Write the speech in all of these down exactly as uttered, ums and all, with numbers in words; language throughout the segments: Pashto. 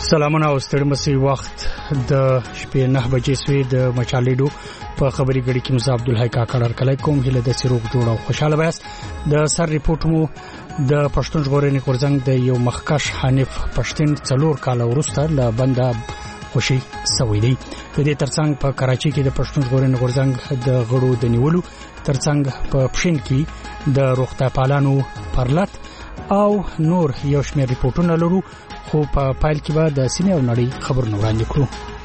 سلامونه او ستړي مسي وخت د شپې نه بجې سوي د مچالیډو په خبري غړي کې مزه عبدالحی کاکړ کله کوم هله د سروغ جوړو خوشاله بیاس د سر ریپورت مو د پښتون ژغورنې کورزنګ د یو مخکش حنیف پښتون څلور کال وروسته ل بنده خوشي سوي دي د دې ترڅنګ په کراچي کې د پښتون ژغورنې کورزنګ د غړو د نیولو ترڅنګ په پښین کې د روغتیا پالانو پرلط او نور یو شمېر ریپورتونه لرو خو په پایل کې به د سینې او نړۍ خبرونه وړاندې کړو.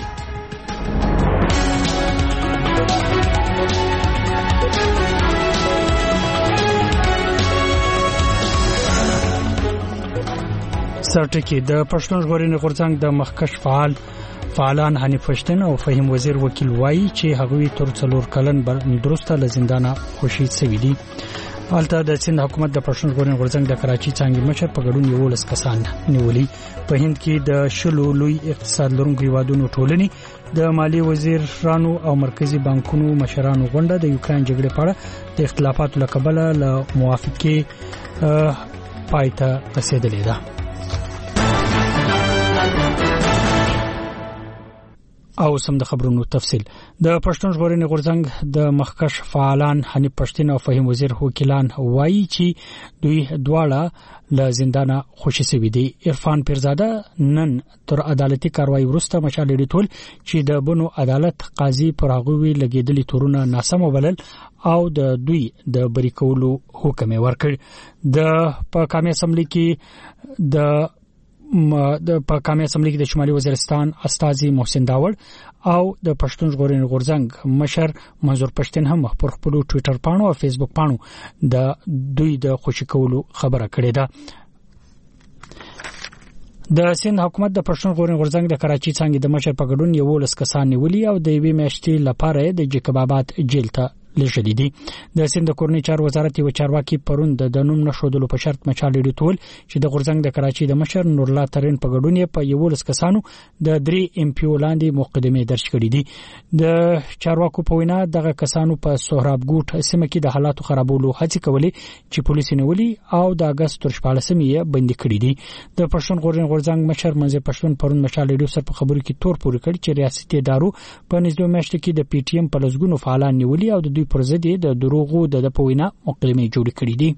سرټکی د پښتون ژغورنې غورځنګ د مخکش فعال فعالان حنیف پښتون او فهیم وزیر وکیل وایي چې هغوی تر څلور کلن درسته له زندانه خوشي سوي دي. حالته د سند حکومت د پښتون ژغورنې غورځنګ د کراچي څنګه مشر په ګډون یو لس کسان نیولي. په هند کې د شلو لوی اقتصاد لرونکو هیوادونو ټولنې د مالی وزیرانو او مرکزی بانکونو مشرانو غونډه د یوکرين جګړې په اړه د اختلافاتو له کبله له موافقې پایته رسیدلې ده. او سم د خبرونو تفصيل د پښتون ژغورنې غورځنګ د مخکش فعالان حنیف پښتون او فهیم وزیر وکیلان وایي چې دوی دواړه له زندانه خوشي سوي دي. عرفان پیرزاده نن تر عدالتي کاروایی وروسته مشالې ټول چې د بنو عدالت قاضي پر هغوی لګیدلي تورونه ناسم وبلل او د دوی د بری کولو حکم ورکړ. د په قومي اسمبلی کې د د په قومي اسمبلی کې د شمالي وزیرستان استاذي محسن داوړ او د پښتون ژغورنې غورځنګ مشر منظور پښتون هم پر خپل ټوئیټر پاڼو او فیسبوک پاڼو د دوی د خوشی کولو خبره کړې ده. د سند حکومت د پښتون ژغورنې غورځنګ د کراچي څنګه د مشر په ګډون یو لس کسان نیولي او د یوې میاشتې لپاره د جکبابات جیل ته لږ دي. د سند کورنۍ چار وزارت یو چارواکي پروند د نوم نشودلو په شرط مچالې ټول چې د غورځنګ د کراچي د مشر نور الله ترين په ګډون په یو لس کسانو د درې ام پی ولاندې مقدمه درج کړې دي. د چارواکو په وینا دغه کسانو په سهراب ګوټ سیمه کې د حالاتو خرابولو هڅه کولې چې پولیس نیولي او د اگست تر شپاړسمې یې بندي کړې دي. د پښتون ژغورنې غورځنګ مشر منځ پښتون پروند مچالې سره په خبرو کې تور پورې کړ چې ریاستي ادارو په نږدې میاشت کې د پی ټی ایم په لسګونو فعالان نیولي او د پر ضد د دروغو د پوینا مقدمه جوړ کړې دي.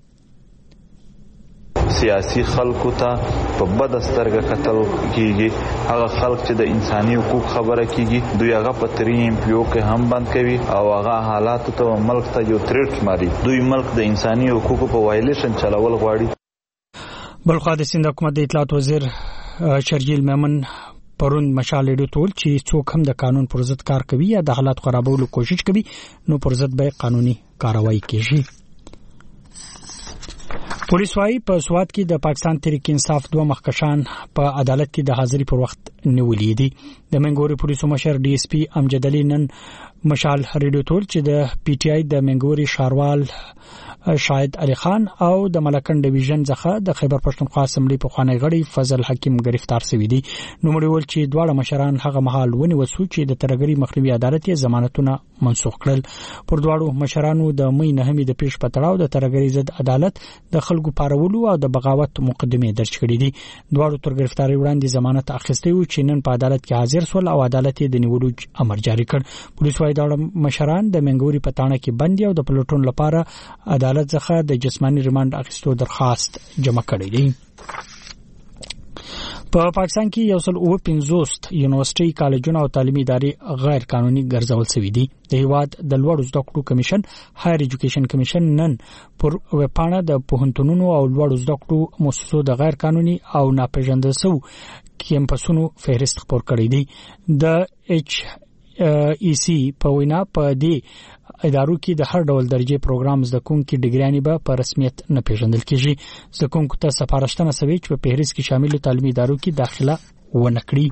سیاسي خلکو ته په بد سترګه قتل کیږي. هغه خلک چې د انساني حقوق خبره کیږي دوی هغه په تری ام پی او کې هم بند کوي او هغه حالات ته ملک ته یو تریټ ماري. دوی ملک د انساني حقوقو په وایلیشن چلول غواړي. بلخوا د سند حکومت د اطلاعات وزیر شرجیل میمن پرون مشالې ټول چې څوک هم د قانون پر ضد کار کوي یا د حالات خرابولو کوشش کوي نو پر ضد به قانوني کاروایی کیږي. پولیس وايي په سواد کې د پاکستان تحریک انصاف دوه مخکشان په عدالت کې د حاضری پر وخت نیولې دي. د منګوري پولیسو مشر ډي اس پی امجد علي نن مشال ریډیو ټول چې د پی ټی آی د منګوري شاروال شاهد علي خان او د ملکن ډیویژن څخه د خیبر پښتونخوا اسمبلی په خوانی غړي فضل حکیم گرفتار شوی دي. نو مړول چې دواړه مشران هغه مهال ونی وسو چې د ترګری مخنیوي عدالت یې ضمانتونه منسوخ کړل. پر دواړو مشرانو د مې نهمې د پیش پتړاو د ترګری ضد عدالت د خلکو پارولو او د بغاوت مقدمه درج کړې دي. دواړو تر گرفتاری وړاندې ضمانت اخیستي و چې نن په عدالت کې حاضر سول او عدالت یې د نیولو امر جاری کړ. پولیس وايي دا مشران د منګوري په تانه کې بندي او د پلوټون لپاره عدالت څخه د جسمانی ریماند اخیستو درخواست جمع کړی دی. په پاکستان کې یو سل او پنځوست یونیورسيټي کالجونه او تعلیمي ادارې غیر قانوني ګرځول شوې دي. د هیواد د لوړو زده کړو کمیشن هایر ایجوکیشن کمیشن نن پر وپاڼه د پوهنتونونو او لوړو زده کړو مؤسسو د غیر قانوني او ناپېژندل شوو کیمپسونو فهرست خپور کړی دی. د ایچ ای سی په وینا په دې ادارو کې د هر ډول درجه پروګرام زده کوونکي ډیګریانی به په رسمیت نه پیژندل کیږي. زده کوونکو ته سفارشتنه سوي چې په فهرست کې شامل تعلیمي ادارو کې داخله ونکړي.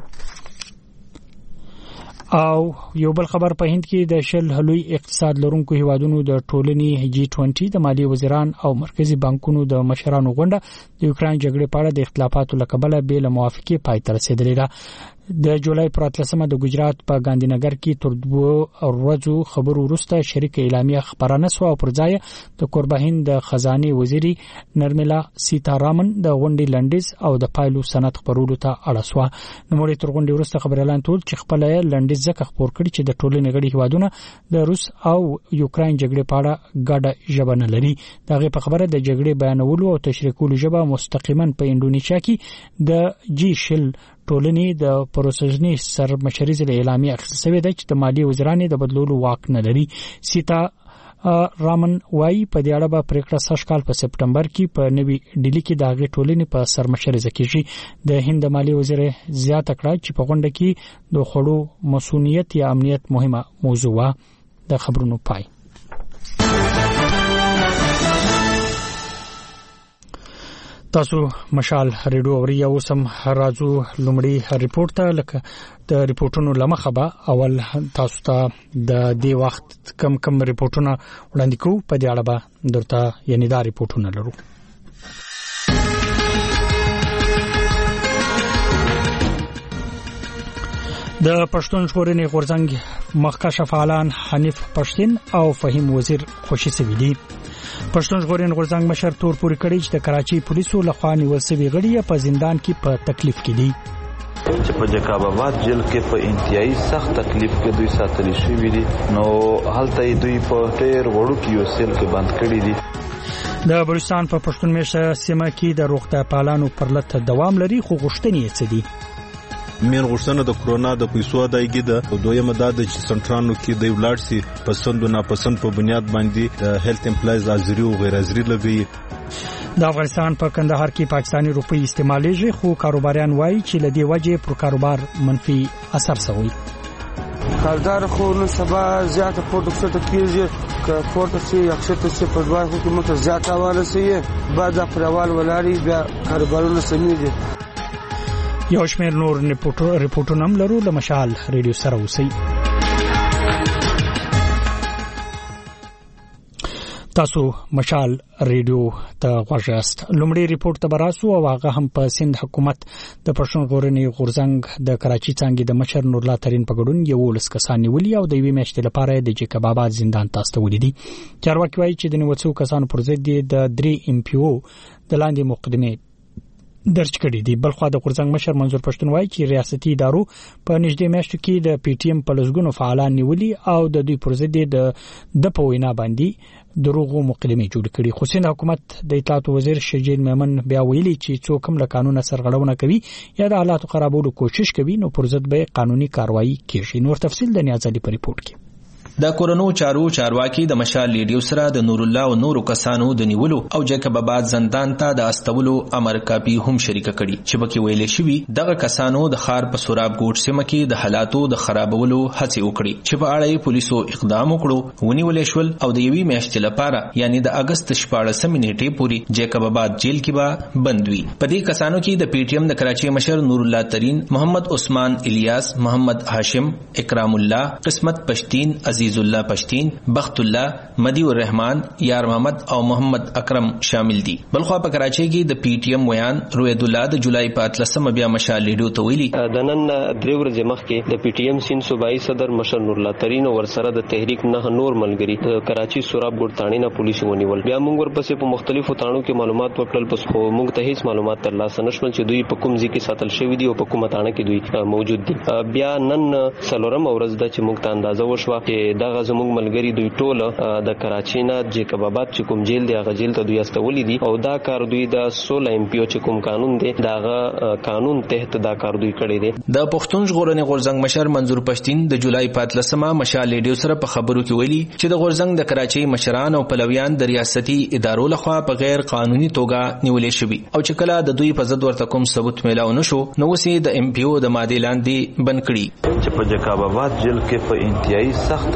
او یو بل خبر په هند کې د شل هلوی اقتصاد لرونکو هیوادونو د ټولنې جی بیس د مالی وزیران او مرکزی بانکونو د مشرانو غونډه د یوکرين جګړې په اړه د اختلافاتو لکبله به له موافقې پای ته رسیدلې ده. د جولای پر اتلسمه د ګجرات په ګاندینګر کې تر دوه ورځو خبرو وروسته شریک اعلامیه خبرانه سو او پر ځای د کوربهین د خزانه وزیری نرملا سیتارامن د غونډې لنډیز او د پایلو سند خبرولو ته اړه سو. نو موري تر غونډې وروسته خبر اعلان ټول چې خپل لنډیز ځکه خبر کړي چې د ټولنې غړي هوادونه د روس او یوکرين جګړې په اړه ګډه ژبه نه لري. دغه په خبره د جګړې بیانولو او تشریح کولو ژبه مستقیما په انډونیشیا کې د جی شل ټولنې د پروسژنی سرمشري ځله اعلامیه اخیستل شوې ده چې د مالی وزیرانې د بدلولو واک نه لري. سیتا رامن وايي په دې اړه به پریکړه سږ کال په سپټمبر کې په نوي ډیلی کې د هغې ټولنې په سرمشري ځکه د هند مالی وزیر زیاته کړه چې په غونډه کې د خړو مسؤلیت یا امنیت مهمه موضوع و. د خبرونو پای. تاسو مشال ریډیو اوري او سم راځو لومړی ریپورت ته. لکه د ریپورتونو لمخه به اول تاسو ته د دې وخت کم کم ریپورتونه وړاندې کوو. په دې اړه به درته یعنی دا ریپورتونه لرو. د پښتون ژغورنې غورځنګ مخکښ فعالان حنیف پښتين او فهیم وزیر خوشي سوي دي. پښتون ژغورنې غورځنګ مشر تور پورې کړی چې د کراچي پولیسو لخوا نیول شوی غړي په زندان کې په تکلیف کې دي. چې په جکاب آباد جیل کې په انتهایی سخت تکلیف کې دوی ساتل شوی دي. نو هلته دوی په ډېر وړو کې یو سیل کې بند کړی دي. د بلوچستان په پښتون میشه سیمه کې د روغتیا پالانو پرلط دوام لري خو غوښتنې یې څه دي. مین غوښتنه د کرونا د پیسو ادایګي ده او دویمه دا د چې سنټرانو کې د ولاړ سي پسند او ناپسند په بنیاد باندې د هیلث امپلایز ازري او غیر ازري لګي. د افغانستان په کندهار کې پاکستانی روپی استعمالېږي خو کاروباریان وایي چې لدې وجه پر کاروبار منفي اثر سوی. کارګر خو نو سبا زیاته پروډکټ کیږي ک پورته سي اکثر څه په دوه حکومت زیاته واله سي بعد افروال ولاري بیا کاروبارونه سمېږي. یو شمېر نور ریپورتونه هم لرو. د مشال ریډیو سره اوسئ. تاسو مشال ریډیو ته غوږ یاست. لومړی ریپورت ته براسو او هغه هم په سند حکومت د پښتون ژغورنې غورځنګ د کراچي څنګه د مشر نورالله ترين په ګډون یو لس کسان نیولي او د یوې میاشتې لپاره د جیکب آباد زندان ته استولي دي. چارواکي وایي چې د نیول کسانو پر ضد د درې ام پی او د لاندې مقدمه درج کړي دي. بلخو د غورځنګ مشر منظور پښتون وایي چې ریاستي ادارو په نږدې میاشتو کې د پی ټی ایم په لسګونو فعالان نیولي او د دوی پر ضد د د په وینا باندې دروغو مقدمه جوړ کړي. خو سند حکومت د اطلاعات وزیر شجید میمن بیا ویلي چې څوک هم له قانون سرغړونه کوي یا د حالات خرابولو کوشش کوي نو پر ضد به قانوني کاروایی کیږي. نور تفصیل د نیاز علي په ریپورت کې. د کورونو چارو چارواکي د مشال لیډیو سره د نور الله او نورو کسانو د نیولو او جیکب آباد زندان ته د استولو امر کاپی هم شریک کړي چې بکی ویلې شوی دغه کسانو د خار په سوراب ګوټ سیمه کې د حالاتو د خرابولو هڅه وکړي چې په اړه پولیسو اقدام وکړو ونیول شول او د یوې میاشتې لپاره یعنی د اگست شپاړسمې نیټې پورې جیکب آباد جیل کې به بند وي. په دې کسانو کې د پی ټی ایم د کراچي مشر نور الله ترين، محمد عثمان الیاس، محمد هاشم، اکرام الله، قسمت پښتين، عزیز الله پښتين، بخت الله، مدی الرحمن، یار محمد او محمد اکرم شامل دي. بلخو په کراچي کې د پی ټی ایم ویان روید الله د جولای په اتلسمه بیا مشال لیډو ته ویلي د نن درې ورځې مخکې د پی ټی ایم سین صوبایي صدر مشر نور الله ترين ور سره د تحریک نه نور ملګری کراچي سوراب ګوټ تاڼې نه پولیسو ونیول. بیا موږ ورپسې په مختلفو تاڼو کې معلومات ورکړل پس خو موږ ته هیڅ معلومات ترلاسه نشول چې دوی په کوم ځای کې ساتل شوی دي او په کومه تاڼه کې دوی موجود دي. بیا نن څلورم ورځ د چې موږ ته اندازه وشوه چې دغه زموږ ملګری دوی ټول د کراچي نه جیکب آباد چې کوم جیل دی هغه جیل ته دوی استولي دي او دا کار دوی د سولہ ایم پی او چې کوم قانون دی داغه قانون تحت دا کار دوی کړی دی. د پښتون ژغورنې غورځنګ مشر منظور پښتين د جولای په اتلسمه مشال لیډیو سره په خبرو کې ویلي چې د غورځنګ د کراچي مشران او پلویان د ریاستي ادارو لخوا په غیر قانوني توګه نیولې شوي او چې کله د دوی په ضد ورته کوم ثبوت میلاو نشو نو اوس د ایم پی او د ماده لاندې بند کړي چې په جیکب آباد جیل کې په انتهایی سخت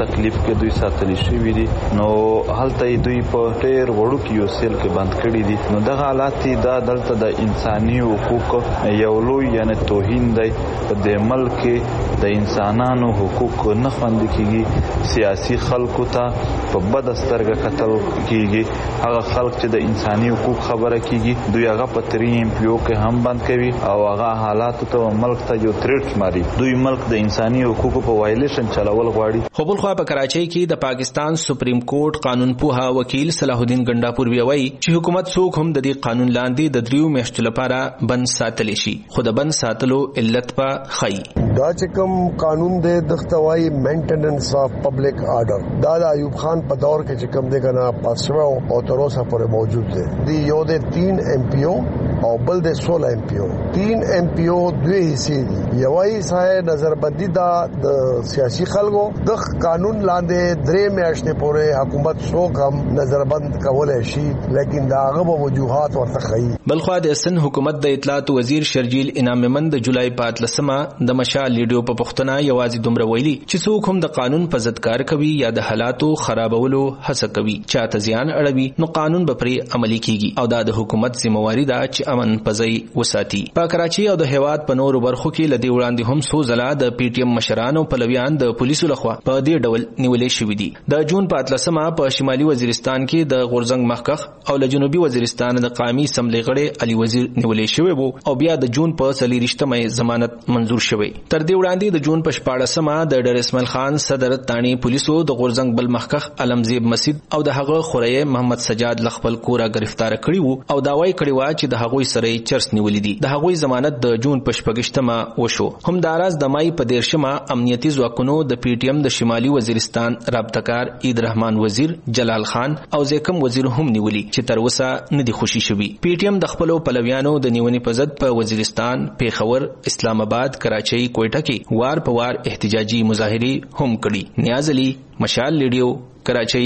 تکلیف کې دوی ساتل شوی دي نو هلته دوی په ډېر وړو کې یو سیل کې بند کړی دي نو دغه حالات دا دلته د انساني حقوق یو لوی یعنی توهین دی په دې ملک کې د انسانانو حقوق نه خوندي کیږي سیاسي خلکو ته په بد سترګه قتل کیږي هغه خلک چې د انساني حقوق خبره کیږي دوی هغه په تریم پیو کې هم بند کوي او هغه حالات ته ملک ته یو تریټ ماري دوی ملک د انساني حقوقو په وایلیشن چلول غواړي. خو بل خو په کراچۍ کې د پاکستان سپریم کورټ قانون پوها وکیل صلاح الدین ګنڈاپور ویوي چې حکومت څوک هم د دې قانون لاندې د دریو میاشتو لپاره بند ساتلی شي خو د بند ساتلو علت په خی دا چې کوم قانون دی دختوای مینټیننس اف پبلک آرډر دا د ایوب خان په دور کې چې کوم دی کنه پاسو او تر اوسه پورې موجود دی دی یو د تین ایم پی او او بل د سولہ ایم پی او تین ایم پی او دوی حصے دي یو حصہ نظربندی دا د سیاسي خلکو د قانون لاندې درې میاشتې پورې حکومت څوک هم نظربند کولای شي لیکن دا هغه وجوهات ورته خي. بلخو د سن حکومت د اطلاعات وزیر شرجیل انعام مند د جولای پاتلسمه د مشال لیډیو په پښتنه یوازې دومره ویلي چې څوک هم د قانون په ضد کار کوي یا د حالاتو خرابولو هڅه کوي چاته زیان اړوي نو قانون به پرې عملي کیږي او دا د حکومت ذمہواری ده چې امن پزای وساتي. په کراچۍ او د هیواد په نورو برخو کې لدی وړاندې هم څو ځله د پی ټی ایم مشرانو پلویان د پولیسو لخوا په دې ډول نیولې شوې دي. د جون په اتلسمه په شمالي وزیرستان کې د غورزنګ مخکخ او له جنوبي وزیرستان د قومي اسمبلی غړي علي وزیر نیولې شوی وو او بیا د جون په څلورشتمه ضمانت منزور شوی. تر دې وړاندې د جون په شپاړسمه د ډر اسماعیل خان صدر تانی پولیسو د غورزنګ بل مخکخ علمزیب مسجد او د هغه خوري محمد سجاد لخپل کورا گرفتار کړی وو او داوای کړی و چې د هغوی سره چرس نیولې دي. د هغوی ضمانت د جون په شپږشتمه وشو. هم د اراز د مای په دیرشمه امنیتي ځواکونو د پی ټی ایم د شمالي وزیرستان رابطه‌کار عید رحمان وزیر جلال خان او زیکم وزیر هم نیولي چې تر اوسه نه دي خوشي شوي. پی ټی ایم د خپل پلویانو د نیونې په ضد په وزیرستان، پیښور، اسلام آباد، کراچۍ، کوټه کې وار په وار احتجاجي مظاهرې هم کړي. نیاز علي، مشال لیډیو، کراچۍ.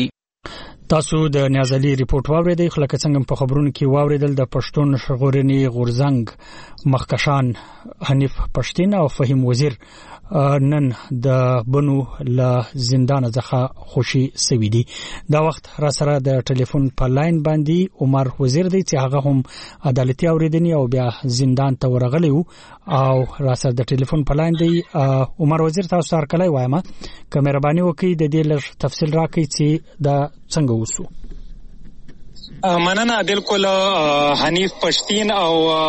تاسو د نیازلي ریپورت واوریدئ خو لکه څنګه په خبرونو کې واوریدل د پښتون ژغورنې غورزنګ مخکشان حنیف پښتین او فهیم وزیر نن د بنو له زندان څخه خوشي سوي دي. دا وخت را سره د ټلیفون په لاین باندې عمر وزیر دی چې هغه هم عدالتي اوریدنی او بیا زندان ته ورغلی او را سره د ټلیفون په لاین دی. عمر وزیر تاسو سره کله وایم که مهرباني وکړئ د دې لږ تفصیل راکړئ چې دا څنګه وسو. مننه بالکل حنیف پښتین او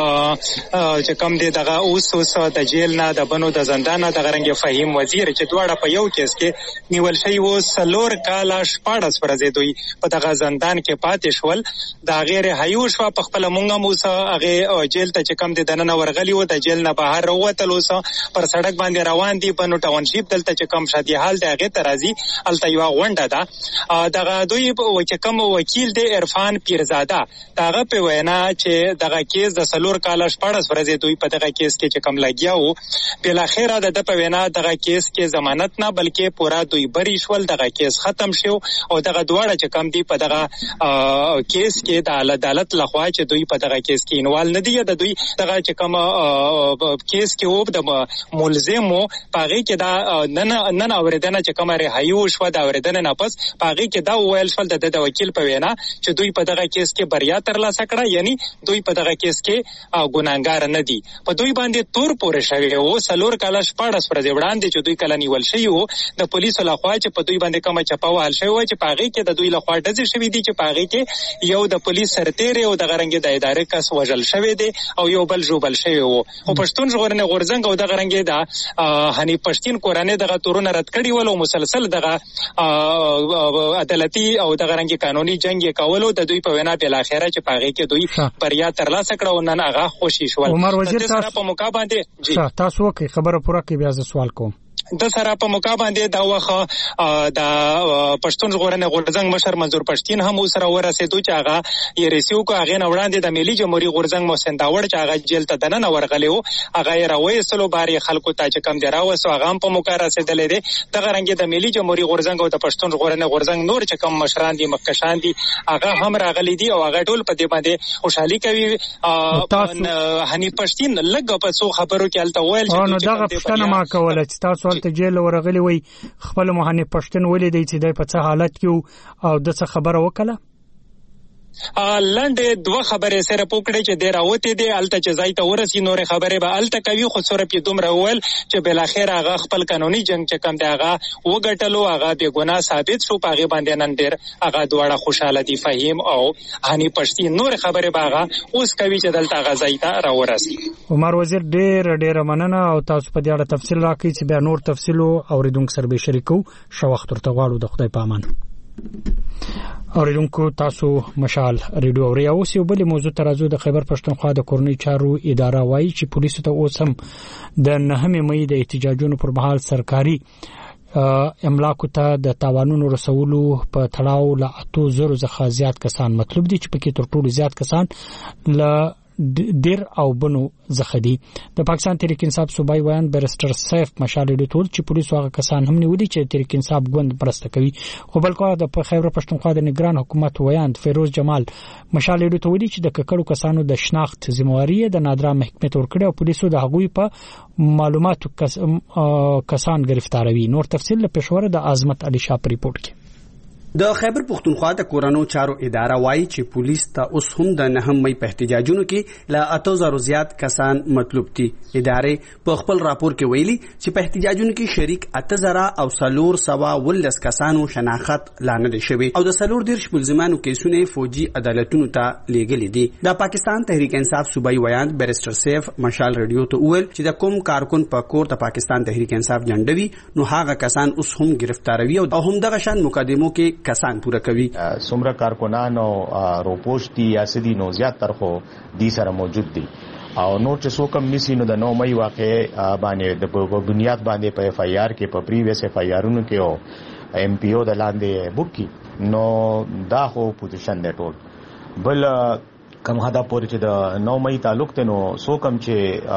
چې کوم دی دغه اوس اوس د جیل نه د بنو د زندان نه د غرنګ فهیم وزیر چې دواړه په یو کیس کې نیول شوی وو سلور کاله شپاړس ورځې دوی په دغه زندان کې پاتې شول. دا غیر حیوش په خپل مونږه موسی هغه جیل ته چې کوم دی دننه ورغلی وو د جیل نه بهر وروتل اوس پر سړک باندې روان دي بنو ټاونشیپ دلته چې کوم شادي حال دی هغه ترازی الته یو غونډه ده دغه دوی چې کوم وکیل دی عرفان پیرزاده داغه په وینا چې دغه کیس د سلور کاله شپاړس ورځې دوی په دغه کیس کې چې کم لګیا وو بل اخره د په وینا دغه کیس کې ضمانت نه بلکې پورا دوی بری شول دغه کیس ختم شو او دغه دواړه چې کم دی په دغه کیس کې د عدالت لخوا چې دوی په دغه کیس کې انوال نه دی د دوی دغه چې کم کیس کې وو د ملزم وو پاغي کې دا نن نن اوریدنه چې کومه رهایو شو دا اوریدنه نه پس پاغي کې دا ویل شول د وکیل په وینا چې دوی په دغه کیس کې بریا ترلاسه کړه یعنی دوی په دغه کیس کې ګناهګار نه دي. په دوی باندې تور پورې شوی او سلور کاله شپاړس ورځې وړاندې چې دوی کله نیول شوی وو د پولیسو لخوا چې په دوی باندې کومه چپاوال شوی و چې پاغي کې د دوی لخوا ډزې شوی دي چې پاغي کې یو د پولیس سرتیری او د غرنګ د ادارې کس وژل شوی دی او یو بل جوبل شوی وو. خو پښتون ژغورنې غورزنګ او د غرنګ د حنیف پښتین کورانه دغه تورونه رد کړي ول او مسلسل دغه عدالتي او د غرنګ قانوني جنگ کولو د دوی په وینا بل اخره چې پاغي کې دوی بریا ترلاسه کړه او نن هغه خوشي شول. عمر وزیر تاسو په موقع باندې جی تاسو وکي خبره پوره کې بیا ز سوال کوم. د سره په موقع باندې دا وخه د پښتون ژغورنې غورزنګ مشر منظور پښتین هم سره ورسېدو چې هغه یې رسیو کو هغه نه وړاندې د ملي جمهوریت غورزنګ محسن داوړ چې هغه جیل ته دننه ورغلی وو هغه یې راوېستلو باري خلکو ته چې کم دی راوسو هغه هم په موقع رسېدلې دي. دغه رنګ د ملي جمهوریت غورزنګ او د پښتون ژغورنې غورزنګ نور چې کم مشران دي مکشان دي هغه هم راغلي دي او هغه ټول په دې باندې خوشحالي کوي. حنیف پښتین لږ په څو خبرو کې الته ویل چې نو دغه پښتنه ما کوله چې تاسو ته جیل ورغلی وي خپل مهني پښتون ولې دی چې د په څه حالت کې او د څه خبره وکړه لاندې دوه خبرې سره پوکړې چې ډیر اوته دي الته چې ځای ته ورسي نور خبرې به الته کوي خو سره په دومره ول چې بل اخر هغه خپل قانوني جنگ چې کم دی هغه وګټلو هغه به ګناه ثابت شو پاغي باندې نن ډیر هغه دواړه خوشاله دي فهیم او هاني پښتين نور خبرې باغه اوس کوي چې دلته هغه ځای ته راورسي عمر وزیر ډیر ډیر مننه او تاسو په دې اړه تفصیل راکړئ چې بیا نور تفصیل اوریدونکو سره به شریکو شو وخت ورته غواړو د خدای په امان اوریدونکو تاسو مشال ریډیو اوري او سی بل موضوع ترازو د خیبر پښتونخوا د کورنۍ چارو اداره وایي چې پولیسو ته اوس هم د نهمه مې د احتجاجونو پر مهال سرکاري املاکو ته د تاوانونو رسولو په تړاو لا اتو زرو څخه زیات کسان مطلوب دي چې پکې تر ټولو زیات کسان ل ډیر او بنو زخدي د پاکستان تحریک انصاف صوبای ویان بیرستر سیف مشال ډیټول چې پولیسو هغه کسان هم نیولي چې تحریک انصاف ګوند پرسته کوي خو بلکې د خیبر پښتونخوا د نگران حکومت ویان فیروز جمال مشال ډیټول چې د ککړو کسانو د شناخت ذمہواری د نادرا محکمه تور کړو او پولیسو د هغوی په معلوماتو کس کسان گرفتاروي نور تفصیل له پېښور د عظمت علي شاه ریپورت کې د خیبر پختونخوا د کورونو چارو اداره وایي چې پولیس ته اوس هم د نهم مې په احتجاجونو کې لا اتو زرو زیات کسان مطلوب دي ادارې په خپل راپور کې ویلي چې په احتجاجونو کې شریک اته زره او سلور سوا ولس کسانو شناخت لانه شوی او د سلور دیرش ملزمانو کیسونه فوجي عدالتونو ته لیږلي دي د پاکستان تحریک انصاف صوبای ویان بیرستر سیف مشال ریډیو ته ویل چې د کوم کارکون په کور د پاکستان تحریک انصاف جنډوي نو هغه کسان اوس هم گرفتاروي او هم دغه شان مقدمو کې کسان پوره کوي سمره کارکنان او روپوش دي یا سدي نو زیات تر خو دي سره موجود دي او نور چې څوک هم نسی نو د نو مې واقع باندې د بنیاد باندې په اف ای آر کې په پریویس اف ای آرونو کې او ایم پی او د لاندې بوک کی نو دا خو پوزیشن دی ټول بل کم حدا پورې چې د نو مې تعلق ته نو څوک هم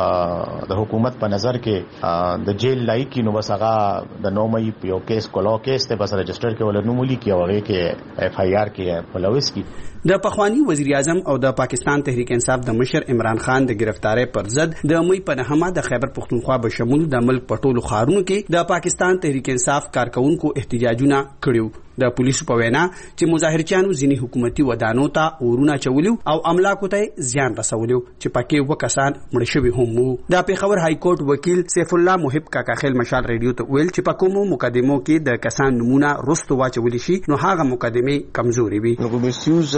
چې د حکومت په نظر کې د جیل لای کی نو بس هغه د نو مې یو کیس کولو کیس ته بس رجسٹر کې ول نو مولي کې هغه کې اف ای آر کې پلويس کی د پخوانی وزیر اعظم او د پاکستان تحریک انصاف د مشر عمران خان د گرفتاری پر ضد د مې په نهمه د خیبر پختونخوا به شمول د ملک پټولو خارونو کې د پاکستان تحریک انصاف کارکونکو احتجاجونه کړیو د پولیسو په وینا چې مظاهرچیانو ځینی حکومتي ودانو ته اورونه چولیو او املاکو ته زیان رسولیو چې پکې وکسان مړ شوي هم وو د پیښور های کورټ وکیل سیف الله محب کاکا خیل مشال ریډیو ته ویل چې په کومو مقدمو کې د کسان نمونه رستو واچول شي نو هغه مقدمه کمزوري وي نو مسیوز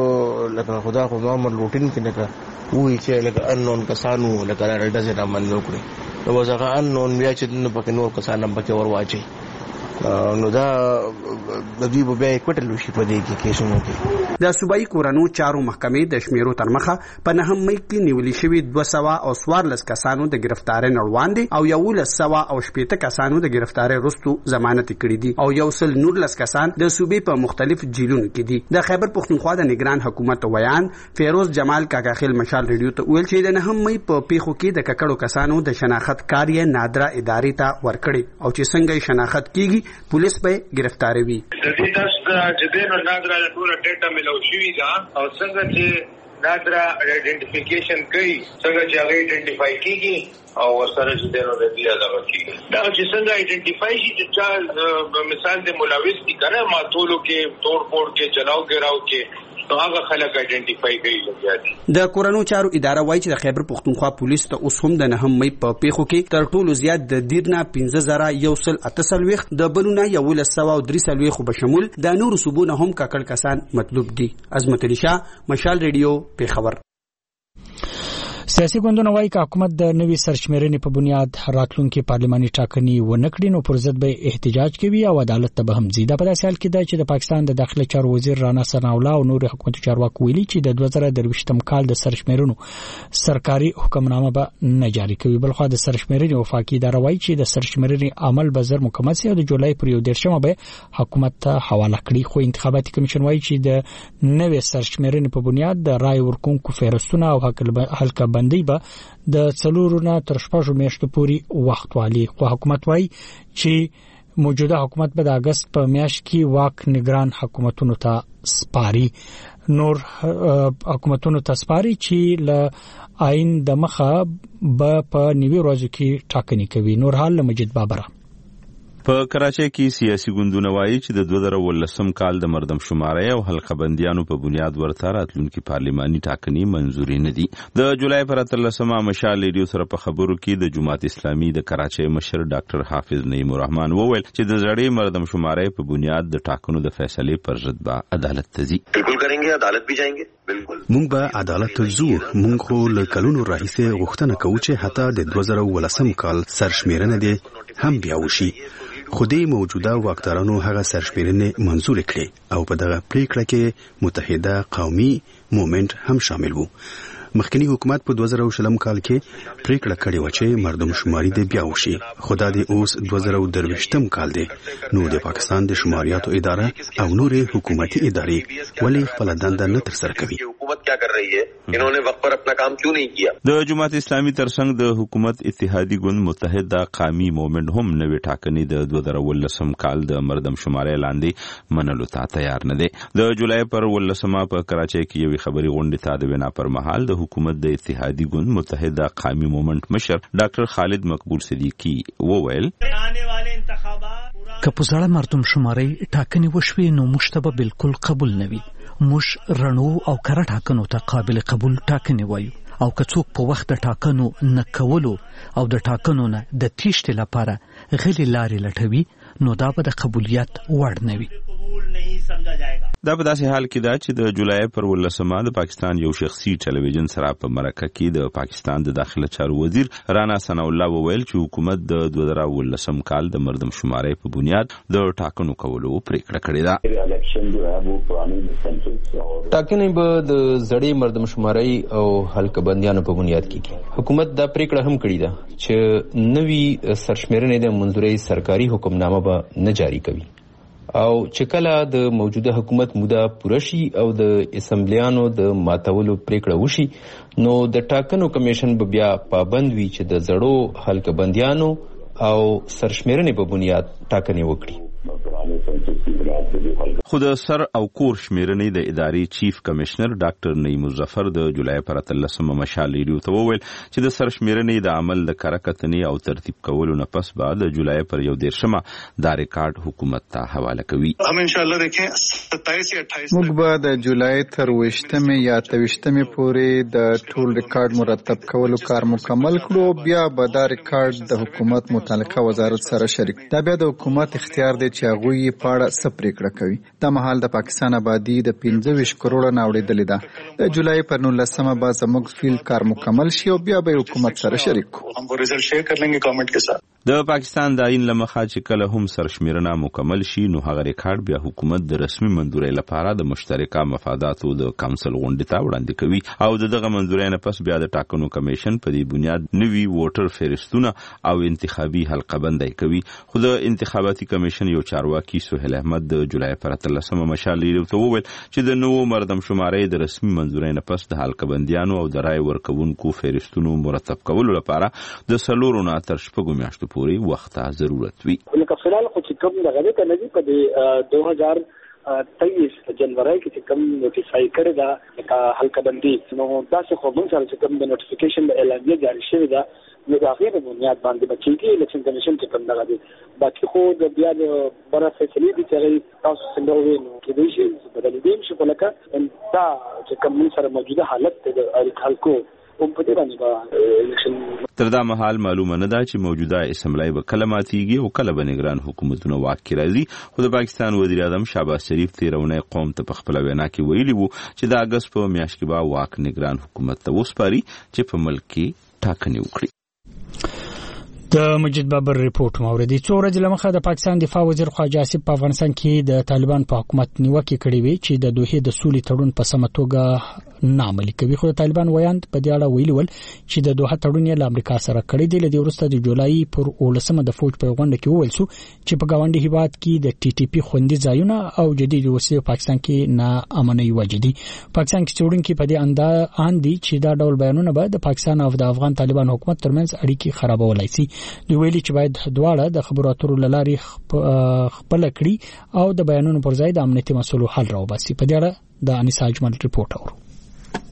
لکه خدا خو معمول روټین کې لکه وی چې لکه انون کسانو لکه راډه زه نامن وکړي نو وځه انون بیا چې نو پکې نور کسان هم پکې ورواچي نو دا د دې په بیا کوټل شي په دې کې کیسونو کې د صوبایي کورونو چارو محکمې د شمیرو تر مخه په نهم مې کې نیولې شوی دوه سوه او څوارلس کسانو د گرفتاری نړوان دي او یو لس سوه او شپېته کسانو د گرفتاری وروسته ضمانت کړي دي او یو سل نورلس کسان د صوبې په مختلف جیلونو کې دي د خیبر پختونخوا د نگران حکومت ویان فیروز جمال کاکا خیل مشال ریډیو ته ویل چې د نهم مې په پیښو کې د ککړو کسانو د شناخت کاریه نادرا ادارې ته ورکړي او چې څنګه شناخت کیږي پولیس به گرفتاری وي د دې تاسو چې د نادرا ټول ډیټا ملو شوی دا او څنګه چې نادرا آئیډینټیفیکیشن کوي څنګه چې هغه آئیډینټیفای کیږي او ورسره چې دنو د دې علاوه کیږي دا چې څنګه آئیډینټیفای شي چې مثال د ملاوث دي کنه ما ټولو کې توڑ پھوڑ کې چلاو ګراو کې نو هغه خلک آئیډینټیفای کوي لږه د کورونو چارو اداره وایي چې د خیبر پختونخوا پولیس ته اوس هم د نهم مې په پیښو کې تر ټولو زیات د دیرنا پنځه زره یو سل اته سلويخ د بلونه یو لس سوه او درې سلويخ په شمول د نورو صوبونو هم ککړ کسان مطلوب دي عظمت علي شاه مشال ریډیو پیښور سیاسي ګوندونه وايي چې حکومت د نوي سرچمرنې په بنیاد راتلونکي پارلماني ټاکنې ونکړي نو پر ضد به احتجاج کوي او عدالت ته به هم ځي دا په داسې حال کې ده چې د پاکستان د داخلي چارو وزیر رانا ثناءالله او نور حکومتي چارواکو ویلي چې د دوه زره درویشتم کال د سرچمرنو سرکاري حکمنامه به نه جاري کوي بلخو د سرچمرنې وفاقي اداره وايي چې د سرچمرنې عمل به زر مکمل شي او د جولای پر یو دیرشمه به حکومت ته حواله کړي خو انتخاباتي کمیشن وايي چې د نوي سرچمرنې په بنیاد د رای ورکونکو فهرستونه او حلقه بندي به د څلورونه تر شپږو میاشتو پورې وخت والی خو حکومت وايي چې موجوده حکومت به د اگست په میاشت کې واک نگران حکومتونو ته سپاري نور حکومتونو ته سپاري چې ل آئین د مخه به په نیوي ورځو کې ټاکنې کوي نور حال مجید بابره په کراچۍ کې سیاسي ګوندونه وایي چې د دوه زره ولسم کال د مردم شمارۍ او حلقه بندیانو په بنیاد ورته راتلونکي پارلماني ټاکنې منځوري نه دي. د جولای پر اتلسمه مشال ریډیو سره په خبرو کې د جماعت اسلامي د کراچۍ مشر ډاکټر حافظ نعیم الرحمن وویل چې د زړې مردم شمارۍ په بنیاد د ټاکنو د فیصلې پر ضد به عدالت ته ځي. بالکل کरेंगे عدالت भी जाएंगे. بالکل مونږ به عدالت ته ځو. مونږ خو له کلونو راهیسې غوښتنه کوو چې حتی د دوه زره ولسم کال سرشمیرنه دې هم بیا وشي. خو دې موجوده واکدارانو هغه سرشمیرنې منظور کړې او په دغه پریکړه کې متحده قومي مومنت هم شامل وو. مخکنی حکومت په دوه زره شلم کال کې پریکړه کړې و چې مردم شماري دې بیا وشي. خو دا د اوس دوه زره درویشتم کال دی. نو د پاکستان د شماریاتو اداره او نورې حکومتي ادارې ولې خپل دنده نه ترسره کوي؟ حکومت क्या कर रही है? इन्होंने वक्त पर अपना काम क्यों नहीं किया? د جماعت اسلامي ترڅنګ د حکومت اتحادي ګوند متحده قومي مومنت هم نوې ټاکنې د دوه زره ولسم کال د مردم شمارۍ لاندې منلو ته تیار نه دی. د جولای پر ولسمه په کراچۍ کې یوې خبري غونډې ته د وینا پر مهال د حکومت د اتحادي ګوند متحده قومي مومنت مشر ډاکټر خالد مقبول صدیقی وویل که په زړه مردم شمارۍ ټاکنې وشوي نو مشتبه بالکل قبول نه وي. موږ رڼو او کره ټاکنو ته قابل قبول ټاکنې وایو او که څوک په وخت د ټاکنو نه کولو او د ټاکنو نه د تیښتې لپاره غلې لارې لټوي نو دا به د قبولیت وړ نه وي. دا په داسې حال کې ده چې د جولای پر ولسمه د پاکستان یو شخصي ټلویزیون سره په مرکه کې د پاکستان د داخله چارو وزیر رانا ثنا الله وویل چې حکومت د دوه زره ولسم کال د مردم شمارۍ په بنیاد د ټاکنو کولو پریکړه کړې ده. ټاکنې به د زړې مردم شمارۍ او حلقه بندیانو په بنیاد کېږي. حکومت دا پریکړه هم کړې ده چې نوي سرشمیرنې د منظورۍ سرکاري حکمنامه به نه جاری کوي او چې کله د موجوده حکومت موده پوره شي او د اسمبلیانو د ماتولو پریکړه وشي نو د ټاکنو کمیشن به بیا پابند وي چې د زړو حلقه بندیانو او سرشمیرنې په بنیاد ټاکنې وکړي. خو د سر او کور شمیرنې د ادارې چیف کمشنر ډاکټر نعیم الظفر د جولای پر اتلسمه مشال ریډیو ته وویل چې د سر شمیرنې د عمل د کره کتنې او ترتیب کولو نه پس به د جولای پر یو دیرشمه دا ریکارډ حکومت ته حواله کوي. هم ان شاء الله دیکھیں ستائیس یا اٹھائیس موږ به د جولای تر ویشتمې یا اتویشتمې پورې د ټول ریکارډ مرتب کولو کار مکمل کړو. بیا به دا ریکارډ د حکومت متعلقه وزارت سره شریک. دا بیا د حکومت اختیار دی چې هغوی یې په اړه څه پریکړه کوي. دا مهال د پاکستان آبادي د پنځه ویشت کروړه نه اوړېدلې ده. د جولای پر نولسمه به زموږ فیل کار مکمل شي او بیا به حکومت سره شریک کړو. هم وہ ریزلټ شیئر کر لیں گے گورنمنٹ کے ساتھ. د پاکستان د آئین لمخه چې کله هم سرشمیرنه مکمل شي نو هغه ریکارډ بیا حکومت د رسمي منظورۍ لپاره د مشترکه مفاداتو د کونسل غونډې ته وړاندې کوي او دغه منظورۍ نه پس بیا د ټاکنو کمیشن په دې بنیاد نوي ووټر فهرستونه او انتخابي حلقه بندي کوي. خو د انتخاباتي کمیشن یو چارواکي سهیل احمد د جولای پر اتلسمه مشال ریډیو ته وویل چې د نوو مردم شمارۍ د رسمي منظورۍ نه پس د حلقه بندیانو او د رای ورکوونکو فهرستونو مرتب کولو لپاره د څلورو نه تر شپږو میاشتو پورې وخت ته ضرورت وي. لکه فلال خو چې کوم دغه دی کنه دی په د دوه هزار تیئیس جنوري کې چې کوم نوټیفای کړی دا لکه حلقه بندي نو داسې خو موږ سره چې کوم د نوټیفیکیشن د اعلامیه جاری شوی دا نو د هغې په بنیاد باندې به کېږي. الیکشن کمیشن چې کوم دغه دی باقي خو د بیا د بره فیصلې دي چې هغې تاسو څنګه ووایي نو کېدای شي بدلېدی هم شي خو لکه دا چې کوم موږ سره موجوده حالت دی د خلکو تر دا مهال معلومه نه ده چې موجوده اسمبلی به کله ماتیږي او کله به نگران حکومتونه واک کې راځي. خو د پاکستان وزیر اعظم شهباز شریف تیرونه قوم ته په خپل وینا کې ویلي وو چې د اگست په میاشت کې به واک نگران حکومت ته وسپاري چې په ملک کې ټاکنې وکړي. د مجید بابر ریپورت موردی څو ورځې لمخه د پاکستان دفاع وزیر خواجه آصف په افغانستان کې د طالبان په حکومت نیوکه کړې وی چې د دوه د سولې تړون په سمه توګه نه عملي کوي. خو د طالبان ویاند په دې اړه ویلي ول چې د دوه تړون یې له امریکا سره کړی دی. لدې وروسته د جولای پر اولسمه د فوج په غونډه کې وویل شو چې په گاونډي هیواد کې د ټي ټي پی خوندي ځایونه او جدید وسیلې پاکستان کې نه امني وجدي. پاکستان کې څوړونکي په دې انده اندي چې دا ډول بیانونه به د پاکستان او د افغان طالبان حکومت ترمنځ اړیکې خرابولای شي. دوی ویلي چې باید دواړه د خبرو اترو لارې خپل کړي او د بیانونو پر ځای د امنیتي مسلو حل راوباسي. په دې اړه د انیس اجمل ریپورت اورو.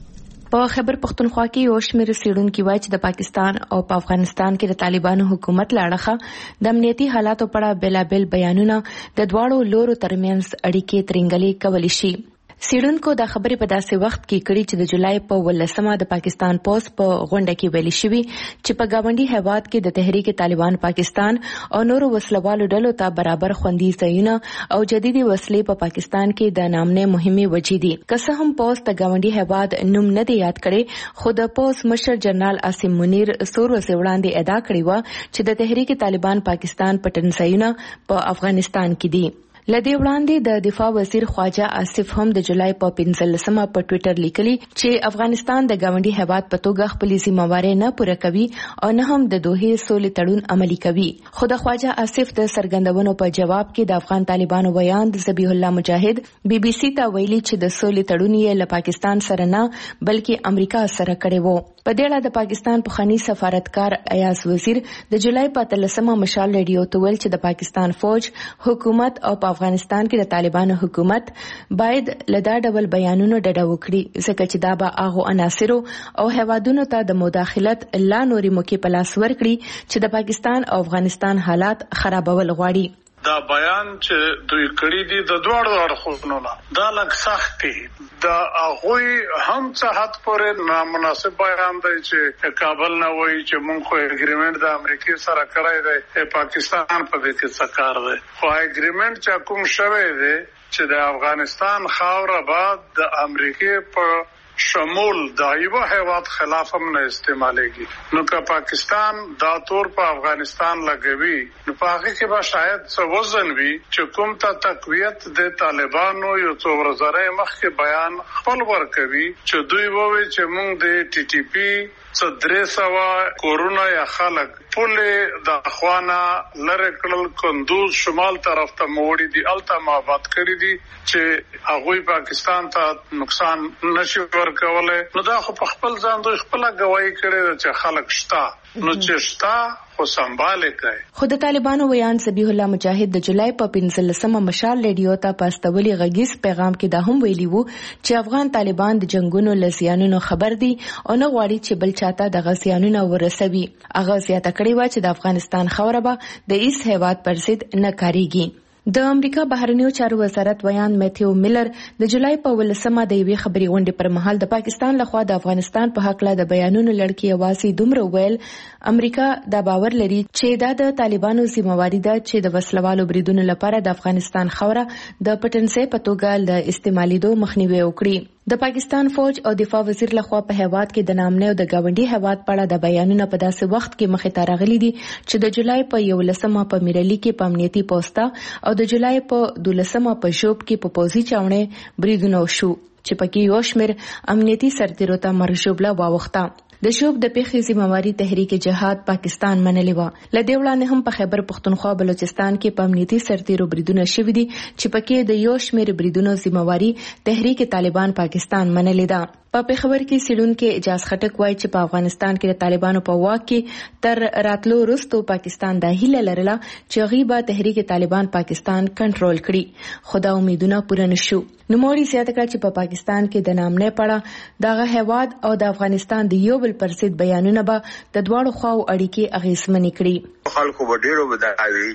په خیبر پختونخوا کې یو شمېر څېړونکي وایي چې د پاکستان او په افغانستان کې د طالبانو حکومت له اړخه د امنیتي حالاتو په اړه بېلابېل بیانونه د دواړو لورو ترمنځ اړیکې ترنګلې کولی شي. څېړونکو دا خبرې په داسې وخت کې کړي چې د جولای په ولسمه د پاکستان پوس په غونډه کې ویلي شوي چې په ګاونډي هیواد کې د تحریک طالبان پاکستان او نورو وسلوالو ډلو ته برابر خوندي ځایونه او جديدي وسلې په پاکستان کې د نامنې مهمې وجې دي. که څه هم پوس د ګاونډي هیواد نوم نه دی یاد کړی، خو د پوس مشر جنرال عاصم منیر څو ورځې وړاندې ادعا کړې وه چې د تحریک طالبان پاکستان پټن ځایونه په افغانستان کې دي. لدې وړاندې د دفاع وزیر خواجه آصف هم د جولای په پنځلسمه په ټوئیټر لیکلي چې افغانستان د ګاونډي هیواد په توګه خپلې ذمہوارۍ نه پوره کوي او نه هم د دوحې سولې تړون عملي کوي. خو د خواجه آصف د څرګندونو په جواب کې د افغان طالبانو ویاند ذبیح الله مجاهد بي بي سي ته ویلي چې د سولې تړون یې له پاکستان سره نه بلکې امریکا سره کړی وو. په دې اړه د پاکستان پخوانی سفارتکار ایاز وزیر د جولای په اتلسمه مشال ریډیو ته ویل چې د پاکستان فوج، حکومت او په افغانستان کې د طالبانو حکومت باید له دا ډول بیانونو ډډه وکړي، ځکه چې دا به هغو عناصرو او هیوادونو ته د مداخلت لا نورې موقع په لاس ورکړي چې د پاکستان او افغانستان حالات خرابول غواړي. دا بیان چې دوی کړی دي د دوړو اړخونو نه دا لږ سخت دي. دا هغوی هم څه حد پورې نامناسب بیان دی چې کابل نه وایي چې موږ خو اګریمنټ د امریکای سره کړی دی، پاکستان په دې کې څه کار دی. خو اګریمنټ چې کوم شوی دی چې د افغانستان خاوره بعد د امریکای په شمول د ایوه هیواد خلاف هم نه استعمالېږي. نو که پاکستان دا تور په افغانستان لګوي نو په هغه کې به شاید څه وزن وي چې کوم ته تقویت د طالبانو یو څو ورځې مخکې بیان خپل ورکوي چې دوی ووایي چې موږ د ټي ټي پی څه درې سوه کورونه یا خلک پولې د خوانه لرې کړل، کندوز شمال طرف ته موړي دي، الته ماباد کړي دي چې هغوی پاکستان ته نقصان نشي ورکولی. نو دا خو په خپل ځان دوی خپله ګواهي کړې ده چې خلک شته، نو چې شته خو سمباله کوي. خو د طالبانو ویان ذبیح الله مجاهد د جولای په پنځلسمه مشال ریډیو ته په استولي غږیز پیغام کې دا هم ویلي وو چې افغان طالبان د جنگونو له زیانونو خبر دي او نه غواړي چې بل چاته د غزيانونو ورسوي. هغه زیاته کړې و چې د افغانستان خاوره به د هیڅ هیواد پر ضد نه کاریږي. د امریکا بهرنیو چارو وزارت ویان میتیو میلر د جولای په ولسمه د یوې خبري غونډې پر مهال د پاکستان لخوا د افغانستان په حق له د بیانونو لړکی یوازې دومره ویل امریکا دا باور لري چې دا د طالبانو ذمہواری ده چې د وسلوالو بریدونو لپاره د افغانستان خاوره د پټنځای په توګه له استعمالیدو مخنیوي وکړي. د پاکستان فوج او دفاع وزیر لخوا په هیواد کې د نامنه او د گاونډي هیواد په اړه د بیانونو په داسې وخت کې مخې ته راغلي دي چې د جولای په یولسمه په میرلی کې په امنیتي پوسټا او د جولای په دولسمه په شوب کې په پوزي چاونې بریدونه شو چې پکې یو شمېر امنیتي سرتیرو ته مرګ ژوبله واوښته. د شوب د پیښې ذمہواری تحریک جهاد پاکستان منلې و. لدې وړاندې هم په خیبر پختونخوا بلوچستان کې په امنیتي سرتیرو بریدونه شوي دي چې پکې د یو شمېر بریدونو ذمہواری تحریک طالبان پاکستان منلې ده. په پیښور کې سیډونکو اجاز خټک وایي چې په افغانستان کې د طالبانو په واک کې تر راتلو وروسته پاکستان د هیله لرله چې غیبه تحریک طالبان پاکستان کنټرول کړي، خو دا امیدونه پوره نشو. نوموړي زیاته کړه چې په پا پاکستان کې د نامنې پړه دغه هیواد او د افغانستان د یو بل پر ضد بیانونه به د دواړو خواو اړیکې اغیزمنې کړي. خلکو به ډیرو بداوي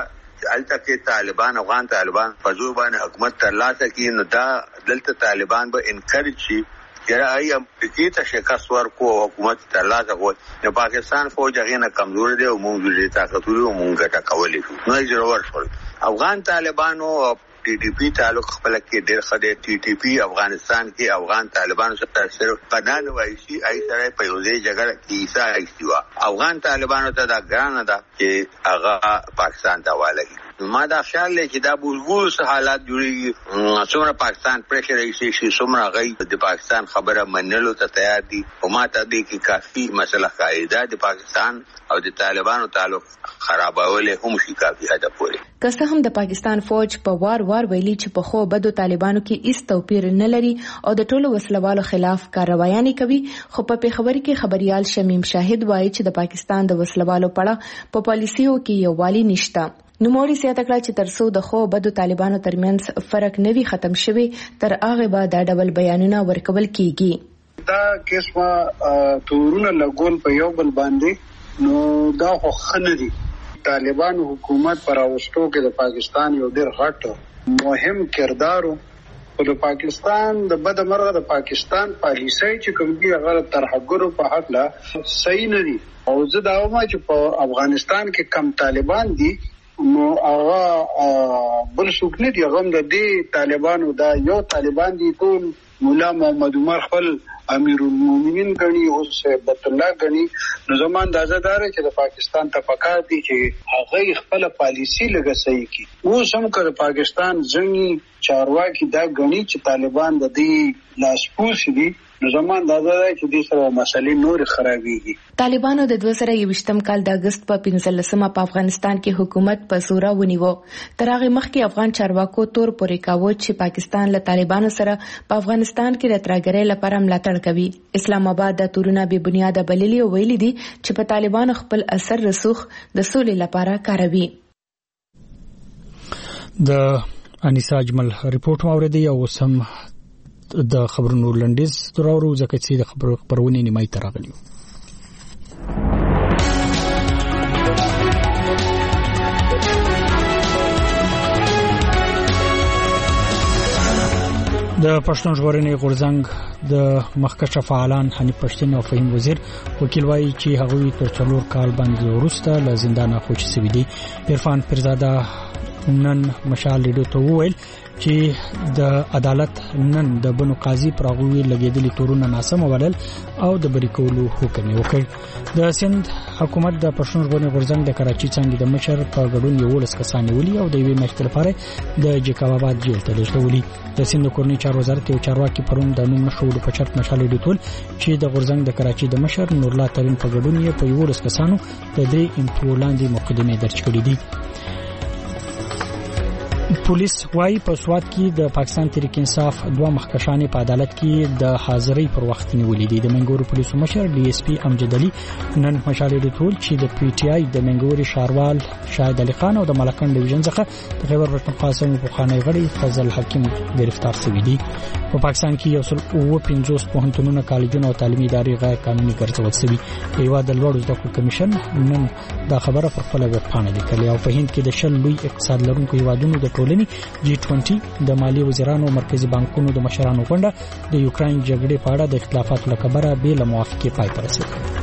چې الته کې طالبان افغان طالبان په ځو باندې حکومت ترلاسه کړي، نو دا دلته طالبان به انکریج شي چې ای امریکای ته شکست ورکو او حکومت ترلاسه کړي. نو پاکستان فوج هغه نه کمزور دی او موږ دې طاقتوري او موږ ګټه کولای شو. نو یې ضرورت شول افغان طالبانو ټي ټي پی تعلق خپل کې ډېر خدای ټي ټي پی افغانستان کې افغان طالبانو سره صرف پناه وایي ای سره په یو ځای جګړه کې ایسا ایستوا. افغان طالبانو ته دا ګرانه ده چې هغه پاکستان ته والي. ما دا خیال لري چې دا بوزګوس حالات جوړي څومره پاکستان پریشر ایسي شي څومره غي د پاکستان خبره منلو ته تیار دي او ما ته دې کې کافي مسله قاعده د پاکستان او د طالبانو تعلق خرابول هم شي کافي حد پورې. که څه هم د پاکستان فوج په وار وار ویلي چې په خو بدو طالبانو کې هیڅ توپیر نه لري او د ټولو وسلوالو خلاف کاروایي کوي، خو په پیښور کې خبريال شمیم شاهد وایي چې د پاکستان د وسلوالو پړه په پالیسیو کې یووالي نشته. نوموړي زیاته کړه چې ترڅو د خو بدو طالبانو ترمنځ فرق نوي ختم شوي تر هغه به دا ډول بیانونه ورکول کیږي. دا قسمه تورونه لګول په یو بل باندې نو دا خو خنه دي. طالبان حکومت پر اوستو کې د پاکستان یو ډېر غټ مهم کردارو په د پاکستان د بد مرغه د پاکستان پالیسي چې کوم دی هغه ترحګرو په حق لا صحیح نه دي. او زه دا وایم چې په افغانستان کې کم طالبان دي نو هغه بل څوک نه دي، هغه د دې طالبانو دا یو طالبان دي. ټول مولا محمد عمر خپل امیر المؤمنین غني او بیت الله غني. نو زموږ اندازه دار چې د پاکستان ته پکار دي چې هغه خپل پالیسی لګه صحیح کړي. و سم کړ پاکستان ځنی چارواکي دا غني چې طالبان د دې لاسپوس دي. نو زموږ اندازه ده چې دې سره مسلې نور خرابېږي. طالبانو د دوه زره یوویشتم کال د اگست په پنځلسمه په افغانستان کې حکومت په زوره ونیو. تر هغه مخکې افغان چارواکو تور پورې کاوه چې پاکستان له طالبانو سره په افغانستان کې د ترګرۍ لپاره ملاتړ کوي. اسلام آباد د تورونه به بنیاد بللی او ویلي دي چې په طالبانو خپل اثر رسوخ د سولې لپاره کاروي. د انیسا اجمل ریپورت اوریدي او سم د خبرونو لنډیز دراورو ځکه چې د خبرو خبرونه نیمای تر راغلی. د پښتون ژغورنې غورځنګ د مخکښ فعالان حنیف پښتین او فهیم وزیر وکیل وایي چې هغوی تر څلور کال باندې وروسته له زندانه خوشي شوي دي. عرفان پیرزاده نن مشال ریډیو ته وویل چې د عدالت نن د بنو قاضي پر هغوی لګېدلي تورونه ناسم وبلل او د بری کولو حکم یې وکړ. د سند حکومت د پښتون ژغورنې غورځنګ د کراچي څنګه د مشر په ګډون یولس کسان نیولي او د یوې میاشتې لپاره د جکاباد جیل ته لیږدولي. د سند کورنۍ چارو وزارت یو چارواکي پرون د نوم نښولو په شرط مشال ریډیو ټول چې د غورځنګ د کراچي د مشر نورالله ترین په ګډون یې په یولس کسانو د درې امپیو لاندې مقدمې درج کړې دي. پولیس وايي په سواد کې د پاکستان تحریک انصاف دوه مخکشان په عدالت کې د حاضرۍ پر وخت نیولې دي. د منګورو پولیسو مشر ډي اس پی امجد علي نن مشال ډیټول چې د پی ټی آی د منګوري شاروال شاهد علي خان او د ملکن ډیویژن څخه د خیبر پښتونخوا په خانه غړي فضل حکیم گرفتار شوی دي. په پاکستان کې یو سل او پنځوس پوهنتونونه، کالجونه او تعلیمي ادارې غیر قانوني ګرځول شوي. هیواد د لوړو زده کړو کمیشن نن دا خبره پر خپل ویب پاڼه لیکلې. او په هند کې د شل لوی اقتصاد لرونکو هیوادونو د ټولنې جی عشرين د مالی وزیرانو مرکزی بانکونو د مشرانو غونډه د یوکرين جګړې په اړه د اختلافاتو لکبره به له موافقې پای ته رسیدله.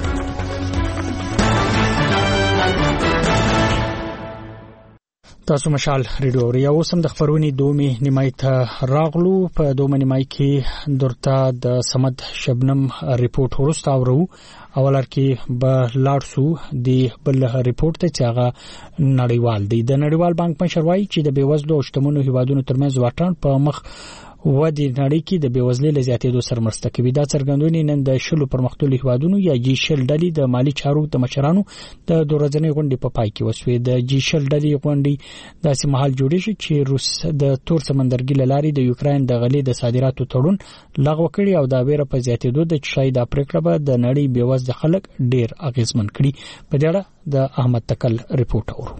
تاسو مشال ریډیو اوري. او سم د خبرونې دومې نیمای ته راغلو. په دومې نیمای کې درته د سمد شبنم ریپورت ورسته اورو. اولر کې به لاړسو د بل ریپورت ته چې هغه نړیوال دی. د نړیوال بانک مشر وایي چې د بیوزلو او شتمنو هیوادونو ترمنځ واټن په مخ و د نړۍ کې د بیوزلۍ له زیاتېدو سره مرسته کوي. دا څرګندونې نن د شلو پرمختللو هیوادونو یا جی شل ډلې د مالی چارو د مشرانو د دورځنې غونډې په پای کې وشوې. د جی شل ډلې غونډې داسې مهال جوړې شوې چې روس د تور سمندرګي لارې د یوکرين د غلې د صادراتو تړون لغوه کړي او دا ویره په زیاتېدو د شاید افریقا به د نړۍ بیوزله خلک ډیر اغیزمن کړي. په دې اړه د احمد تکل ریپورت اورو.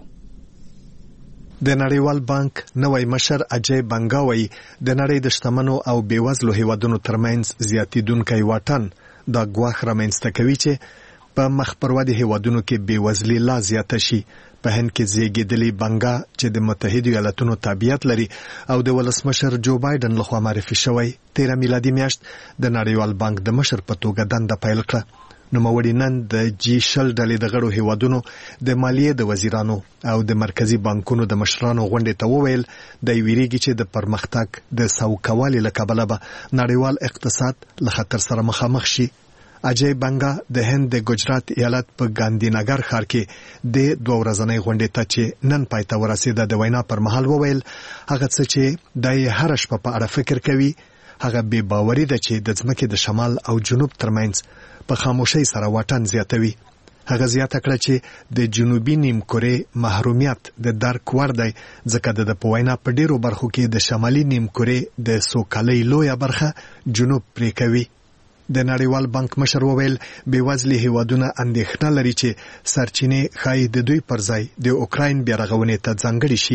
د نړیوال بانک نوی مشر اجای بنگا وایي د نړۍ د شتمنو او بیوزلو هیوادونو ترمنځ زیاتیدونکي واټن د غواخ رامنځته کوي چې په مخ پر ودې هیوادونو کې بیوزلي لا زیاته شي. په هند کې زیږیدلی بنگا چې د متحده ایالاتونو تابعیت لري او د ولسمشر جو بایدن لخوا معرفي شوی تیره میلادي میاشت د نړیوال بانک د مشر په توګه دنده پیل کړه. نوموړي نن د جی شل ډلې د غړو هیوادونو د مالیې د وزیرانو او د مرکزی بانکونو د مشرانو غونډې ته وویل د ویریږي چې د پرمختګ د سوکوالي له کبله به نړیوال اقتصاد له خطر سره مخامخ شي. اجای بنگا د هند د ګجرات ایالت په ګاندینګر ښار کې د دوه ورځنۍ غونډې ته چې نن پای ته ورسېده د وینا پر مهال وویل هغه څه چې د هر شپه په اړه فکر کوي هغه بے باوري ده چې د ځمکې د شمال او جنوب ترمنځ په خاموشۍ سره واټن زیاتوي. هغه زیاته کړه چې د جنوبي نیمکورې محرومیت د درک وړ دی ځکه د پوینا په ډیرو برخو کې د شمالي نیمکورې د سوکالۍ لویه برخه جنوب پرې کوي. د نړیوال بانک مشر وویل بیوزلي هیوادونه اندېښنه لري چې سرچینې ښایي د دوی پر ځای د اوکراین بیارغونې ته ځانګړې شي.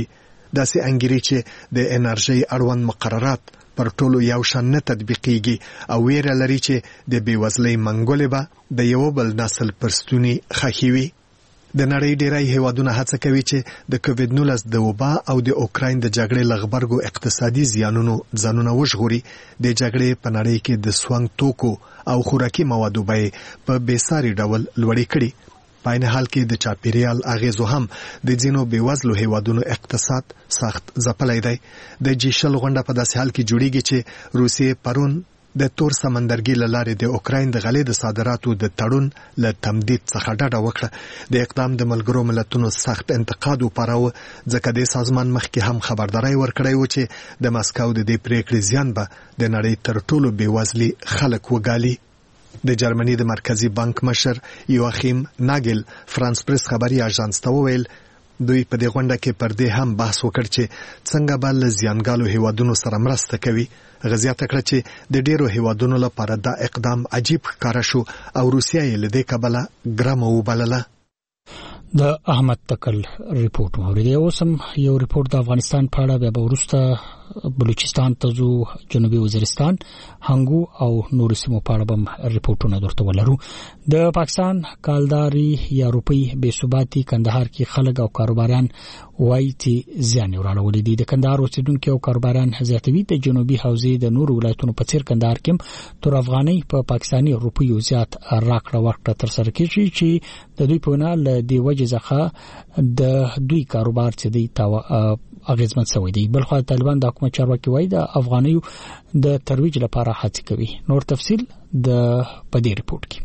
داسې انګیري چې د انرژي اړوند مقررات پر ټولو یو شان نه تطبیقیږي او ویره لري چې د بیوزلۍ منګولې به د یو بل نسل پر ستوني خښي وي. د نړۍ ډیری هیوادونه هڅه کوي چې د کووډ نولس د وبا او د اوکراین د جګړې لغبرګو اقتصادي زیانونو ځانونه وژغوري. د جګړې په نړۍ کې د سونګ توکو او خوراکي موادو بیې په بېساري ډول لوړې کړي. په عین حال کې د چاپیریال اغیزو هم د ځینو بیوزلو هیوادونو اقتصاد سخت ځپلی دی. د جی شل غونډه په داسې حال کې جوړیږي چې روسیې پرون د تور سمندرګي له لارې د اوکراین د غلې د صادراتو د تړون له تمدید څخه ډډه وکړه. د اقدام د ملګرو ملتونو سخت انتقاد وپاراوه ځکه د سازمان مخکې هم خبرداری ورکړی و چې د مسکو د دې پریکړې زیان به د نړۍ تر ټولو بیوزلي خلک وګالي. د جرمني د مرکزی بانک مشر یواخیم ناګل فرانس پریس خبري اژانس ته وویل دوی په دې غونډه کې پر دې هم بحث وکړ چې څنګه به له زیانګالو هیوادونو سره مرسته کوي. غزیاته کړه چې د ډیرو هیوادونو لپاره دا اقدام عجیب ښکاره شو او روسیه یې له دې کبله ګرمه وبلله. د احمد تکل ریپورت موریدي. اوس هم یو ریپورت د افغانستان په اړه بیا وروسته بلوچستان ته ځو، جنوبي وزیرستان، هنګو او نور سیمو په اړه هم ریپورتونه درته ولرو. د پاکستان کالداري یا روپی بې ثباتي کندهار کې خلک او کاروباران وایي چې زیان وراړولې دي. د کندهار اوسیدونکو او کاروباران زیاتوي د جنوبي حوزې د نور ولایتونو په څیر کندهار کې تر افغاني په پا پاکستاني روپیو زیات راکړه ورکړه تر سره کیږي چې د دوی په نه ل دی وجه ځخه د دوی کاروبار چې دی تا اغیزمن شوی دی. بلخو طالبان د حکومت چارواکي وایي د افغانیو د ترویج لپاره هڅه کوي. نور تفصيل د پدې ریپورت کې.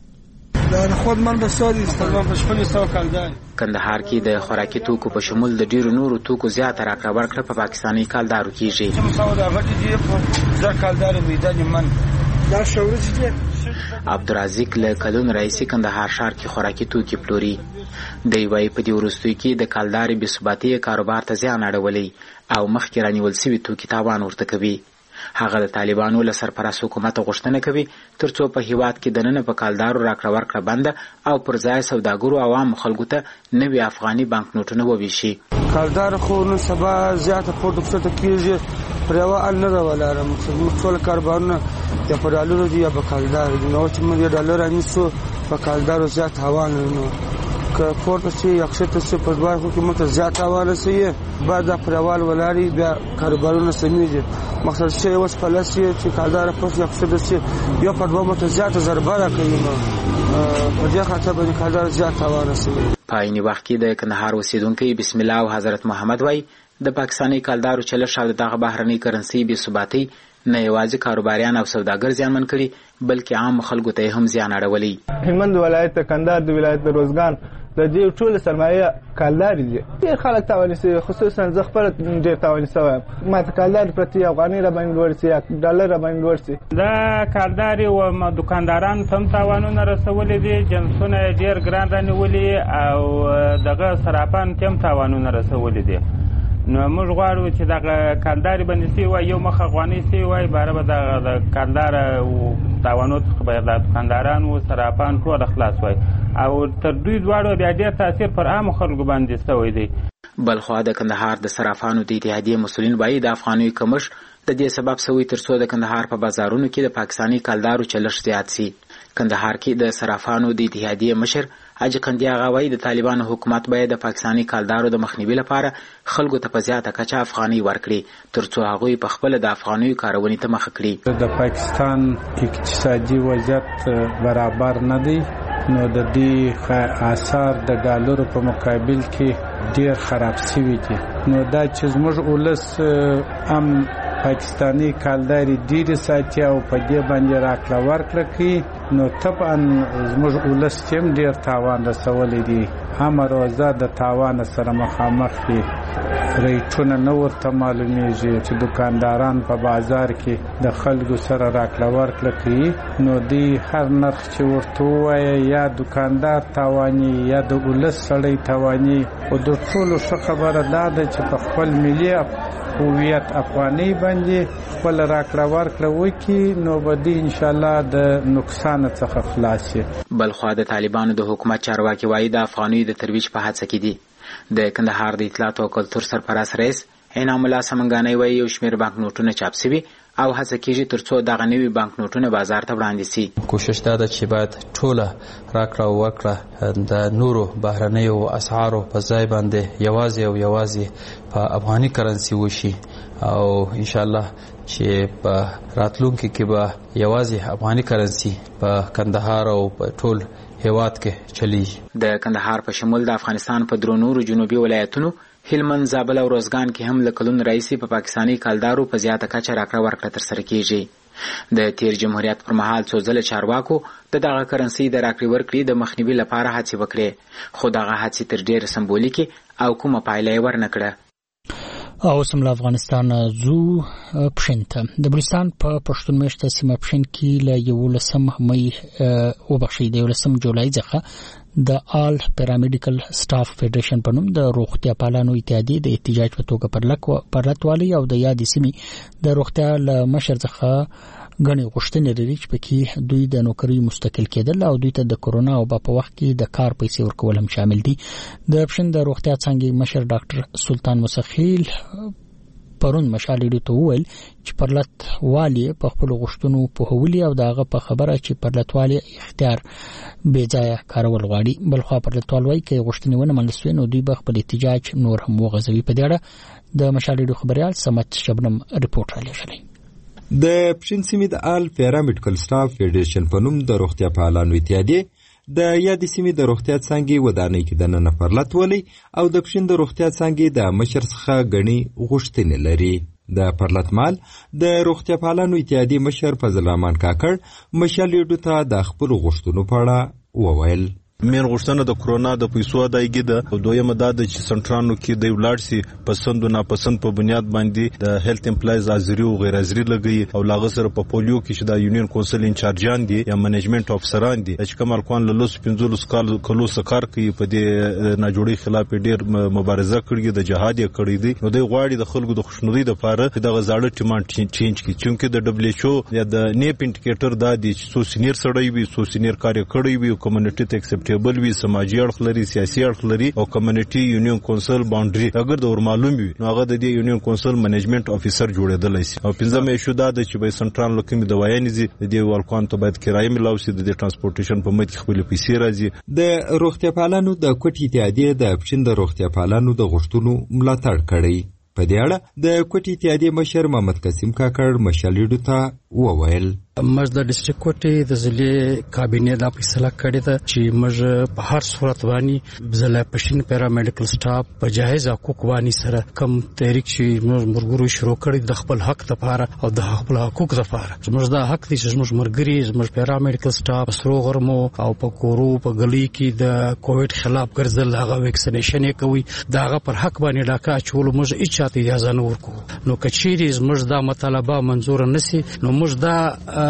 کندهار کې د خوراکي توکو په شمول د ډیرو نورو توکو زیاته راکړه ورکړه په پاکستاني کالدارو کېږي. عبدالرزاق له کلون رئیسي کندهار ښار کې خوراکي توکي پلوري. دی وايي په دې وروستیو کې د کالداري بې ثباتي کاروبار ته زیان اړولی او مخکې رانیول سوي توکي تاوان ورته کوي. هغه د طالبانو له سرپرست حکومت غوښتنه کوي ترڅو په هیواد کې دننه په کالدارو راکړه ورکړه بنده او پر ځای سوداګرو عوام خلکو ته نوي افغاني بانک نوټونه وویشي. کالدار خو نو سبا زیاته پورته پورته کیږي پر یو ان نه ولاره موږ ټول کاروبارونه یا په ډالرو دي یا په کالدار دي. نو چې موږ ډالر انیسو په کالدارو زیات هوان نو که پورته شي اکثر څه په دوه حکومت زیات هوان سي بعد پر اول ولاري بیا کاروبارونه سمېږي. مقصد چې اوس په لاسي چې کالدار په اکثر شي یو په دوه مت زیات ضربه راکوي. نو په دې خاطر باندې کالدار زیات هوان سي. په عین وخت کې د کندهار اوسیدونکو بسم الله او حضرت محمد وای د پاکستاني کالدارو چلش او دغه بهرنۍ کرنسي بې ثباتي نه یوازې کاروباریان او سوداګر زیانمن کړي بلکې عام خلکو ته هم زیان اړولی. هلمند ولایت کندهار د ولایت روزګان د دې ټول سرمایه کالداري دي. ډېر خلک تاوان شي، خصوصا زه خپل ډېر تاوان شوی. ما ته کالدار پرتی افغاني را باندې لوړ شي، ډالر را باندې لوړ شي. دا کالداري او دکانداران تم تاوانونه رسولې دي، جنسونه ډېر ګران رانیولي او دغه صرافان تم تاوانونه رسولې دي. نو موږ غواړو چې دغه کالداري باندې سی وای یو مخ افغاني سی وای باره به د کالدار او تاوانات خبر د دکانداران او صرافان ټول خلاص وای او تر دوی دواړو بیا ډېر تاثیر پر عام خلکو باندې شوی دی. بلخو د کندهار د صرافانو د اتحادیې مسؤلین وایي د افغاني کمش د دې سبب شوی ترڅو د کندهار په بازارونو کې د پاکستاني کالدارو چلش زیات سي. کندهار کې د صرافانو د اتحادیې مشر حاجی قندیا غوي د طالبانو حکومت باید د پاکستاني کالدارو د مخنیوي لپاره خلکو ته په زیاته کچه افغاني ورکړي ترڅو هغه په خپل د افغاني کارونې ته مخ کړي. د پاکستان اقتصادي وضعیت برابر نه دی، نو د دې آثار د ډالرو په مقابل کې ډیر خراب شوي دي. نو دا چې زموږ ولس هم پاکستانی کالداري ډیر ساتي او په دې باندې راکړه ورکړه کوي، نو طبعا زموږ ولس هم ډیر تاوان رسولی دی. هم روزه د تاوان سره مخامخ دي. ریټونه نه ورته معلومیږي چې دکانداران په بازار کې د خلکو سره راکړه ورکړه کوي، نو دی هر نرخ چې ورته ووایي یا دکاندار تاواني یا د ولس سړی تاواني. او د ټولو ښه خبره دا ده چې په خپل ملي هویت افغاني باندې خپل راکړه ورکړه وکړي، نو به دی انشاءالله د نقصان څخه خلاص شي. بلخوا د طالبانو د حکومت چارواکي وایي د افغاني د ترویج په هڅه کې دي. د کندهار د اطلاعات او کلتور سرپرست رئیس انعام الله سمنګانی وایي یو شمېر بانک نوټونه چاپ سوي او هڅه کیږي ترڅو دغه نوي بانک نوټونه بازار ته وړاندې سي. کوشش دا ده چې باید ټوله راکړه او ورکړه د نورو بهرنیو اسعارو په ځای باندې یوازې او یوازې په افغاني کرنسي وشي او ان شاء الله چې په راتلونکي کې به یوازې افغاني کرنسي په کندهار او په ټول هیواد کې چلیږي. د کندهار په شمول د افغانستان په درو نورو جنوبي ولایتونو هلمند، زابل او روزګان کې هم له کلونو راهیسې په پاکستاني کلدارو په زیاته کچه راکړه ورکړه ترسره کیږي. د تیر جمهوریت پر مهال څو ځله چارواکو د دغه کرنسي د راکړې ورکړې د مخنیوي لپاره هڅې وکړې، خو دغه هڅې تر ډېره سمبولیکې او کومه پایله یې ورنکړه. او سم له افغانستان زو پښین ته د بلوچستان په پښتون مېشته سیمه پښین کې له یولسم مې وبخښي د یولسم جولای څخه د آل پیرامیډیکل سټاف فدریشن په نوم د روغتیا پالانو اتحادیې د احتجاج په توګه پرلتوالی او د یادې سیمې د روغتیا له مشر څخه غني غوښتنې لري چې پکې دوی د نوکری مستقل کېدل او دوی ته د کورونا او په وخت کې د کار پیسې ورکول هم شامل دي. د پښین د روغتیا څنګه مشر ډاکټر سلطان مسخیل پرون مشال ډیډو ته وویل چې پرلت والی په خپل غوښتنو په هولي او داغه په خبره چې پرلت والی اختیار بے ځای کارول غواړي. بل خو پرلت والی کې غوښتنې ونه منل نو دوی به خپل احتجاج نور هم وغځوي. په دې اړه د مشال ډیډو خبريال سمت شبنم رپورټ را لېږلی. د پښین سیمې د آل پیرامیډیکل سټاف فدریشن په نوم د روغتیا پالانو اتحادیې د یادې سیمې د روغتیا څانګې ودانۍ کې د نن پرلت ولی او د پښین د روغتیا څانګې د مشر څخه غني غوښتنې لري. د پرلت مال د روغتیا پالانو اتحادیې مشر فضل الرحمن کاکړ مشال ډیډو ته د خپل غوښتنو په اړه وویل. مین غوښتنه د کرونا د پیسو ادایګي ده او دویمه دا د چې سنټرانو کې د ولاړ سي پسند او ناپسند په بنیاد باندې د هیلث امپلایز حاضری او غیر حاضری لګي او لاغه سره په پولیو کې چې د یونین کونسل انچارجان دي یا منیجمنت افسران دي چې کوم الکوان له لوس پنځلس کال کلو سکار کوي په دې ناجوړي خلاف ډیر مبارزه کړې د جهاد یې کړې دي. نو دوی غواړي د خلکو د خوشنودي لپاره د غزاړه ټیمانډ چینج کی چونکه د دبليو ایچ او یا د نیپ انډیکیټر دا دي چې سو سینیر سړی وي سو سینیر کار کړی وي او کمیونټي ته اکسپټیبل وي سماجي اړخ لري سیاسي اړخ لري او کمیونټي یونین کونسل باونډري اگر د ور معلوم وي نو هغه د دې یونین کونسل منیجمنت افیسر جوړېدل شي. او پنځمه ایشو دا د چې به سنټرال لکه د وایانځي د دې والکوان ته باید کرایه ملاوي د ترانسپورټیشن په مت خپل پیسې راځي. د روغتیا پالانو د کوټي اتحادیې د پښین د روغتیا پالانو د غوښتنو ملاتړ کړی. په دې اړه د کوټي اتحادیې مشر محمد قاسم کاکړ مشالېډو ته وویل. موږ د ډیسټریکټ کوټي د ضلع کابینې د فیصله کړې ده چې موږ په هر صورت باندې ضلع پښین پیرامیډیکل سټاف په جایز حقوق باندې سره کم تحریک چې موږ مرګورو شروع کړی د خپل حق لپاره او د خپل حقوق لپاره. موږ دا حق دي چې موږ مرګري موږ پیرامیډیکل سټاف سرو غرمو او په کورو په غلي کې د کووډ خلاف ګرځل هغه ویکسینیشن کوي داغه پر حق باندې ډاکا چول موږ هیڅ چاته اجازه نه ورکو. نو کچيري موږ دا مطالبه منزور نسی نو موږ دا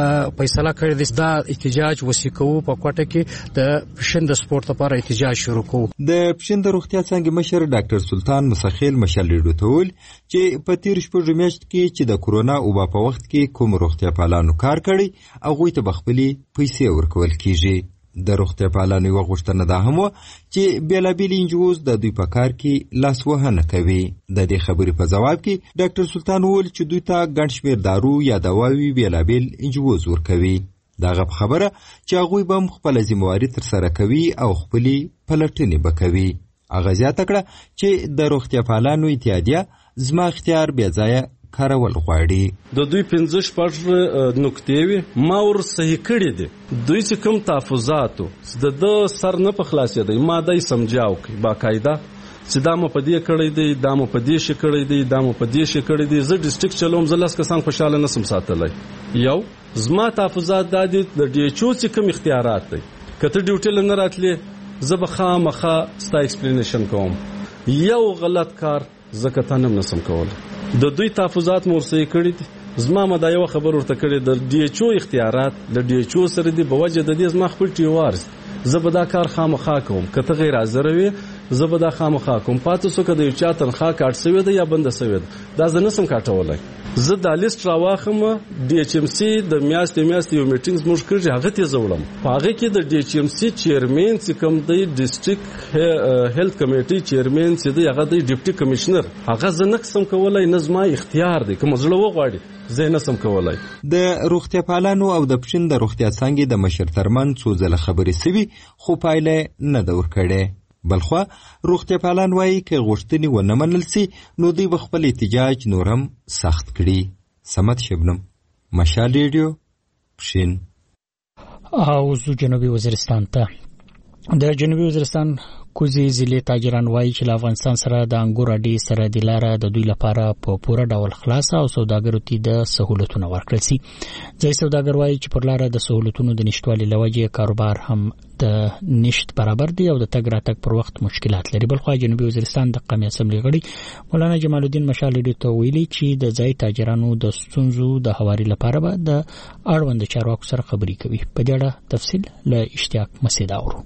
فیصله کړې ده دا احتجاج وسیکو په کوټه کې د پښین د سپورت لپاره احتجاج شروع کوو. د پښین د روغتیا څنګه مشر ډاکټر سلطان مسخیل مشالېډو ته ویل چې په تیر شپږ میاشت کې چې د کورونا او په وخت کې کوم روغتیا پالانو کار کړی هغه ته بخپلي پیسې ورکول کیږي. د روغتیا پالانو یو غوښتنه ده هم چې بیلابیل انجوز د دوی په کار کې لاس وهنه کوي. د دې خبرې په جواب کې ډاکټر سلطان وویل چې دوی ته ګڼ شمېر دارو یا دواوي بیلابیل انجوز ورکوي. دغه خبره چې هغوی به خپل ذمہواری تر سره کوي او خپلې پلټنې به کوي. هغه زیاته کړه چې د روغتیا پالانو اتحادیه زما اختیار بې ځایه کارول غواړي. د دوی پنځه شپږ نقطې وي ما ور صحیح کړې دي. دوی چې کوم تحفظاتو د د سر نه په خلاصې دی ما دای سمجاو کوي باقاعده چې دا مو په دې کړی دی دا مو په دې شي کړی دی دا مو په دې شي کړی دی. زه ډیسټریکټ چلوم زلاس کسان خوشاله نسم ساتلای. یو زما تحفظات د دې د ډي ایچ او چې کوم اختیارات دي کته ډیوټي لنه راتلې زه به خامخا ستا ایکسپلینیشن کوم. یو غلط کار زکه تنم نسم کول. د دوی تحفظات مورسې کړی دي. زما ما دا یو خبر ورته کړی د ډي ایچ او اختیارات د ډي ایچ او سره دی بوجه د دې زما خپل ټیوارز زه به دا کار خامخا کوم. کته غیر حاضر وي زه به دا خامخا کوم پاتې سو که د یو چا تنخوا کاټ سوې ده یا بنده سوې ده دا زه نسم کاټولی. زه دا لیست راواخم ډي ایچ ام سی د میاشتې میاشتې یو میټینګ زموږ کړي هغه ته زه وړم. په هغه کې د ډي ایچ ام سی چیرمین چې کوم دی ډیسټریکټ هیلث کمیټي چیرمین چې دی هغه دی ډیپټي کمشنر هغه زه نه سم کولای نه زما اختیار دی کوم زړه وغواړي زه نه سم کولای. د روغتیا پالانو او د پښین د روغتیا څنګه د مشر ترمن څو ځله خبرې سوي خو پایله نه دور کړي. بلخوا روغتیا پالان وایي که غوښتنې ونه منل سي نو دوی به خپل احتجاج نورم سخت کړي. سمت شبنم، مشال ریډیو، پښین. او زو جنوبي وزیرستان ته د جنوبي وزیرستان کوزي ضلع تاجران وایي چې له افغانستان سره د انګور اډې سره د لاره د دوی لپاره په پوره ډول خلاصه او سوداګرو ته د سہولتونو ورکړل شي. ځای سوداګر وایي چې پر لاره د سہولتونو د نشټوالي لوجه کاروبار هم د نشټ برابر دی او د تګ راتګ پر وخت مشکلات لري. بلخو جنوبي وزیرستان د قومي اسمبلی غړي مولانا جمال الدین مشال ډیټو ویلي چې د ځای تاجرانو د ستونزو د هواري لپاره به د اړوند چارواکو سره خبرې کوي. په دې اړه تفصیل له اشتیاق مسعود اورو.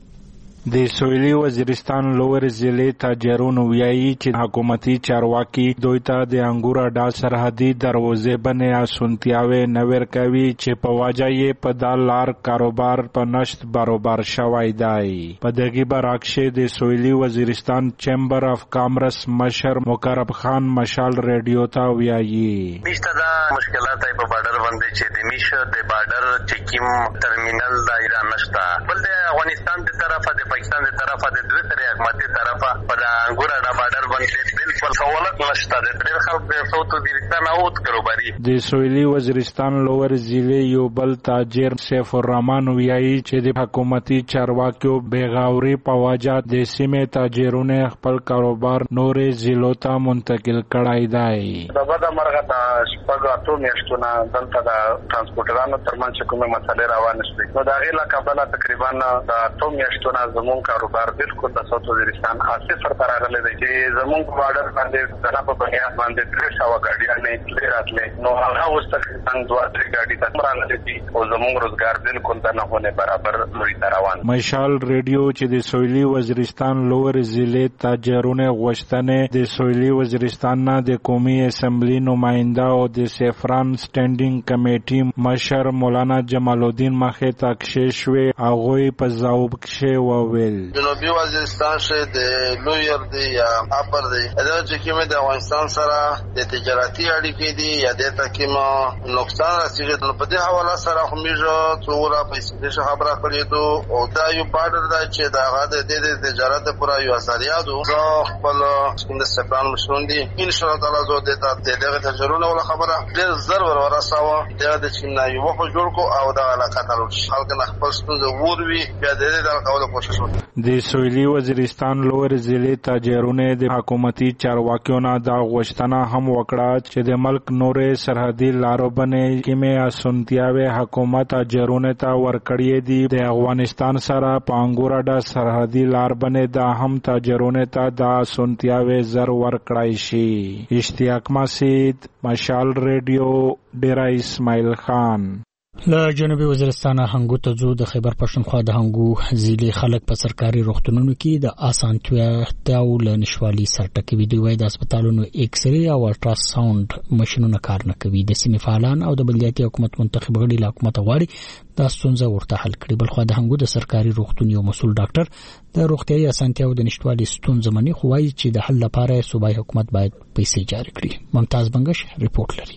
د سویلي وزیرستان لوور ضلع تاجرونو ویایي چې حکومتي چارواکي دوی ته د انګور اډه سرحدي دروازې باندې اسانتیاوې نه ورکوي چې په وجه یې په دا لار کاروبار په نشت برابر شوی دی. په دغه برعکس د سویلي وزیرستان چیمبر اف کامرس مشر مقرب خان مشال ریډیو ته ویایي میشته دا مشکلات په بارډر باندې چې د میشه د بارډر چکیم ټرمینل دا ایران نشته بل د افغانستان د طرفه د پاکستان د طرفه د دوه ترې حکومتي طرفه په انګور اډه بارډر باندې بالکل سہولت نشته د ډېر خلک د صوت وزیرستان اوت کاروباري. د سویلي وزیرستان لوور ضلع یو بل تاجر سیف الرحمن ویایي چې د حکومتي چارواکیو بېغوري په وجه د سیمې تاجرونه خپل کاروبار نورې ضلعو ته منتقل کړی دی. د بده مرغه د شپږ اتو میاشتونه دلته د ترانسپورټرانو ترمنځ کومه مسلې روانې شوې نو د هغې له کبله تقریبا د اتو میاشتونه زمون کاروبار بالکل د ساوث وزیرستان خاصه سره راغلی دی چې زمون بارډر باندې د په بنیاد باندې درې سوه ګاډیانې تلې راتلې نو هغه اوس تقریبا دوه درې ګاډي ته راغلي دي او زمون روزګار بالکل د نه هونه برابر لوري ته روان. مشال ریډیو چې د سویلي وزیرستان لوور ضلع تاجرونه غوښتنې د سویلي وزیرستان نه د قومي اسمبلی نماینده او د سیفران سټینډینګ کمیټي مشر مولانا جمال الدین مخې ته کښې هغوی په ځواب کښې وویل جنوبي وزیرستان شه د لویر دی یا اپر دی دا چې کومه د افغانستان سره د تجارتي اړیکې دي یا د تکیمه نقصان رسیږي نو په دې حواله سره خو میږي څوره پیسې شه خبره کړې دو او دا یو بارډر دی چې دا غاده د تجارت پورا یو ازاریادو زه خپل څنګه سپران مشرون دي ان شاء الله تعالی زه د دغه تجربه ولا خبره ډېر ضرور ورساوه دا د چینه یو په جوړ کو او دا علاقه تعلق خلک نه خپل ستونزه وروي بیا د دې د کولو کوشش وکړي. د سویلي وزیرستان لوور ضلع تاجرونه د حکومتي چارواکیو نه دا غوښتنه هم وکړه چې د ملک نورې سرحدي لارو باندې کومې اسانتیاوې حکومت تاجرونه ته ورکړې دي د افغانستان سره په انګور اډه سرحدي لار باندې دا هم تاجرونه ته دا اسانتیاوې زر ورکړای شي. اشتیاق مسعود، مشال ریډیو، ډیرا اسماعیل خان. له جنوبي وزیرستان هنګو ته ځو. د خیبر پښتونخوا د هنګو ضلع خلک په سرکاري روغتونونو کې د اسانتیاو له نشوالي سره ټکوي. دوی وايي د هسپتالونو ایکس ری او الټرا ساوند ماشینونه کار نه کوي. د سیمې فعالان او د بلدیاتي حکومت منتخب غړي له حکومت غواړي دا ستونزه ورته حل کړي. بلخو د هنګو د سرکاري روغتون یو مسؤل ډاکټر د روغتيایي اسانتیاو د نشټوالي ستونزه مني خو وايي چې د حل لپاره صوبایي حکومت باید پیسې جاری کړي. ممتاز بنگش ریپورت لري.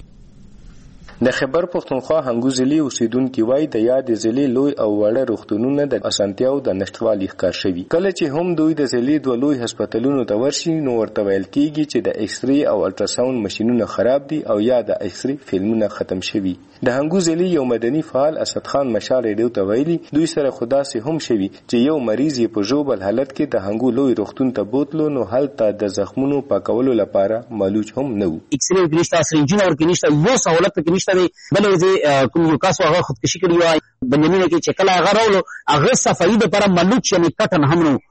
د خیبر پښتونخوا هنګو ضلع اوسیدونکو وایي د یاد ضلع لوی او وړه روغتونونه د اسانتیاو د نشټوالي ښکار شوي. کله چې هم دوی د ضلع دوه لوی هسپتالونو ته ورشي نو ورته ویل کیږي چې د ایکس ری او الټرا ساوند ماشینونه خراب دي او یا د ایکس ری فلمونه ختم شوي. د هنګو ضلع یو مدني فعال اسد خان مشال ریډیو ته ویلي دوی سره خدا سي هم شوي چې یو مریض یې په ژوبل حالت کې د هنګو لوی روغتون ته بوتلو نو هلته د زخمونو پاکولو لپاره معلوج هم نه وو. ایکس ری نشته، سرنجونه ورکې نشته، یو سہولت پکې نشته. بل ورځې کوم یو کس هغه خودکشي کړی و بنجامین کې چې کله هغه راولو هغه صفایي د پر معلوج یعنی کټن هم نو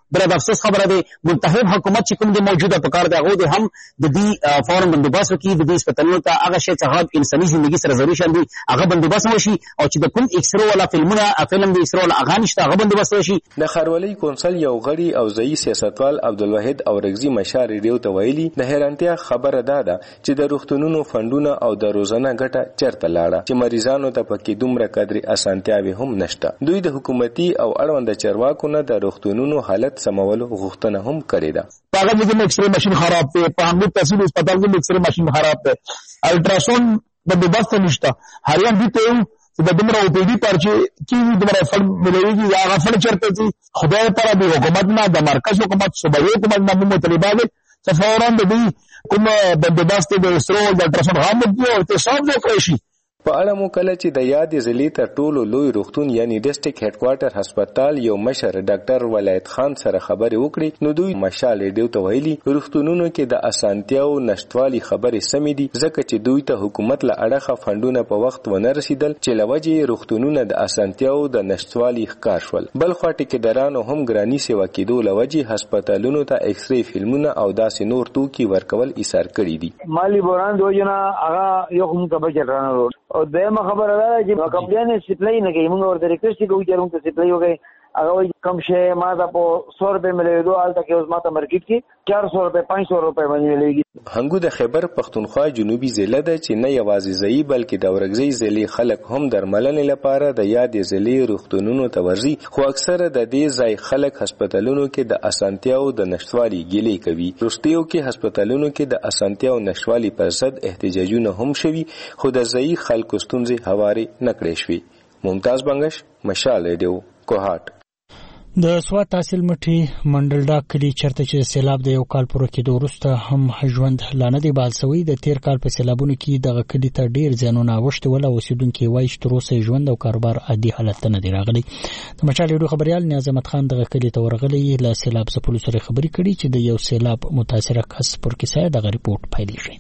بل د افسوس خبره ده متحد حکومت چې کوم د موجوده په کار دی هغه د هم د دې فورم بندوبست وکړي د دې هسپتالونو ته هغه شی چې انساني ژوندۍ سره ضروري شان دي هغه بندوبست وشي او چې د کوم ایکسرو ولا فلمونه فلم د ایکسرو ولا هغه نشته هغه بندوبست وشي. د خاروالۍ کونسل یو غړي او ځایي سیاستوال عبدالواحد اورګزي مشال ریډیو ته ویلي د حیرانتیا خبره ده ده چې د روغتونونو فندونه او د روزانه ګټه چرته لاړه چې مریضانو ته پکې دومره قدرې اسانتیاوي هم نشته. دوی د حکومتي او اړوند چارواکو نه د روغتونونو حالت سمولو غوښتنه هم کړې ده. هغه کې ایکسرے ماشين خراب دی، په هغه تحصیل هسپتال کې ایکسرے ماشين خراب دی، الټراساوند بندوبست نشته. هریان دي ته چې د دمر او پی ډی پرچه کې دمر فل ملويږي یا هغه فل چرته دي خدای پر د حکومت نه د مرکز حکومت صوبایي حکومت نه مطالبه ده فورا د دې کوم بندوبست د ایکسرو د الټراساوند هم دی او اتصال وکړي شي. په اړه مو کله چې د یادې ضلع تر ټولو لوی روغتون یعنی ډیسټریکټ هډ کوارټر هسپتال یو مشر ډاکټر ولایت خان سره خبرې وکړې نو دوی مشال ریډیو ته ویلي روغتونونو کې د اسانتیاو نشټوالي خبرې سمې دي ځکه چې دوی ته حکومت له اړخه فندونه په وخت ونه رسیدل چې لوجې روغتونونه د اسانتیاو د نشټوالي ښکار شول. بل خوا ټیکدارانو هم ګرانی سیوا کېدو لوجې هسپتالونو ته ایکسرې فلمونه او داسې نور توکي ورکول ایثار کړي دي. مالی بوران دوجنا هغه یو کوم کبه چرانو او دغه خبره ده چې کمپلین سپلای نه کوي موږ ورته ریکوست کوو چې موږ ته سپلای وکړي هغه کم شي ما دا په سو روپے ملي دوه الته کې اوس ماته مارکیټ کې چار سو روپے پانچ سو روپے باندې مليږي. هنګو د خیبر پختونخوا جنوبي ضلع ده چې نه یوازې ځای بلکې د اورګزي ضلع خلک هم درملنې لپاره د یادې ضلع روغتونونو ته ورځي خو اکثره د دې ځای خلک هسپتالونو کې د اسانتیاو د نشټوالي ګیلې کوي. روستیو کې هسپتالونو کې د اسانتیاو نشټوالي پر ضد احتجاجونه هم شوي خو د ځای خلکو ستونزې هواري نکړې شوي. ممتاز بنگش مشال ریډیو کوهاټ. د سوات تحصیل مټي منډل ډاک کلی چرته چې سیلاب د یو کال پوره کېدو وروسته هم ژوند لانه دی بال سوی د تیر کال په سیلابونو کې دغه کلی ته ډیر ځانونه اوښته ولا اوسیدونکو وایي چې تر اوسه ژوند او کاروبار عادي حالت نه دی راغلی. د مشال ریډیو خبريال نیاز احمد خان دغه کلی ته ورغلی له سیلاب څخه سره خبري کړي چې د یو سیلاب متاثر کس پر کیسه د ریپورت پایلی شي.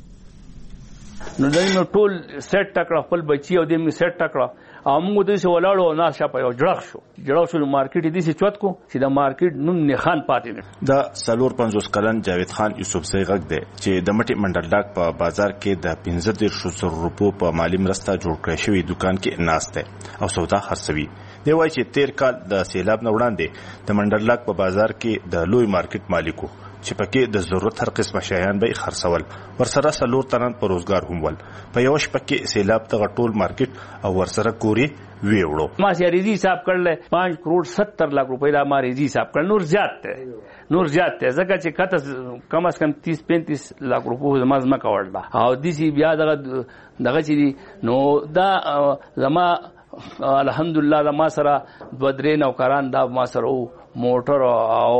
نو دایمه ټول سیټ ټکړه خپل بچي او دیم سیټ ټکړه او موږ د څه ولاړو نه شپه یو جړخ شو جړخ شو مارکیټ دي چې چوت کو چې د مارکیټ نوم نه خان پاتې نه د سلور پنځوس کلن جاوید خان یوسف زئی غږ دی چې د مټي منډل ډاک په بازار کې د پنځه دېرش سوه روپو په مالی مرسته جوړ کړی شوی دکان کې ناشته او سودا خرڅوي. دی وایي چې تیر کال د سیلاب نه وړاندې د منډل ډاک په بازار کې د لوی مارکیټ مالکو چې پکې د ضرورت هر قسمه شیان به خرڅول ورسره سلور تنان په روزګار هم ول په یو شپه کې سیلاب ته ټول مارکیټ او ورسره کوري ویوړو. ما سي ریزي حساب کړل پانچ کروڑ ستر لاکھ روپے دا ما ریزي حساب کړل نور زیات ته نور زیات ته ځکه چې کته کم از کم تیس پینتیس لاکھ روپے زما زما کاوړل او د سی بیا دغه دغه چې نو دا زما الحمدلله زما سره بدرې نوکران دا ما سره موټر او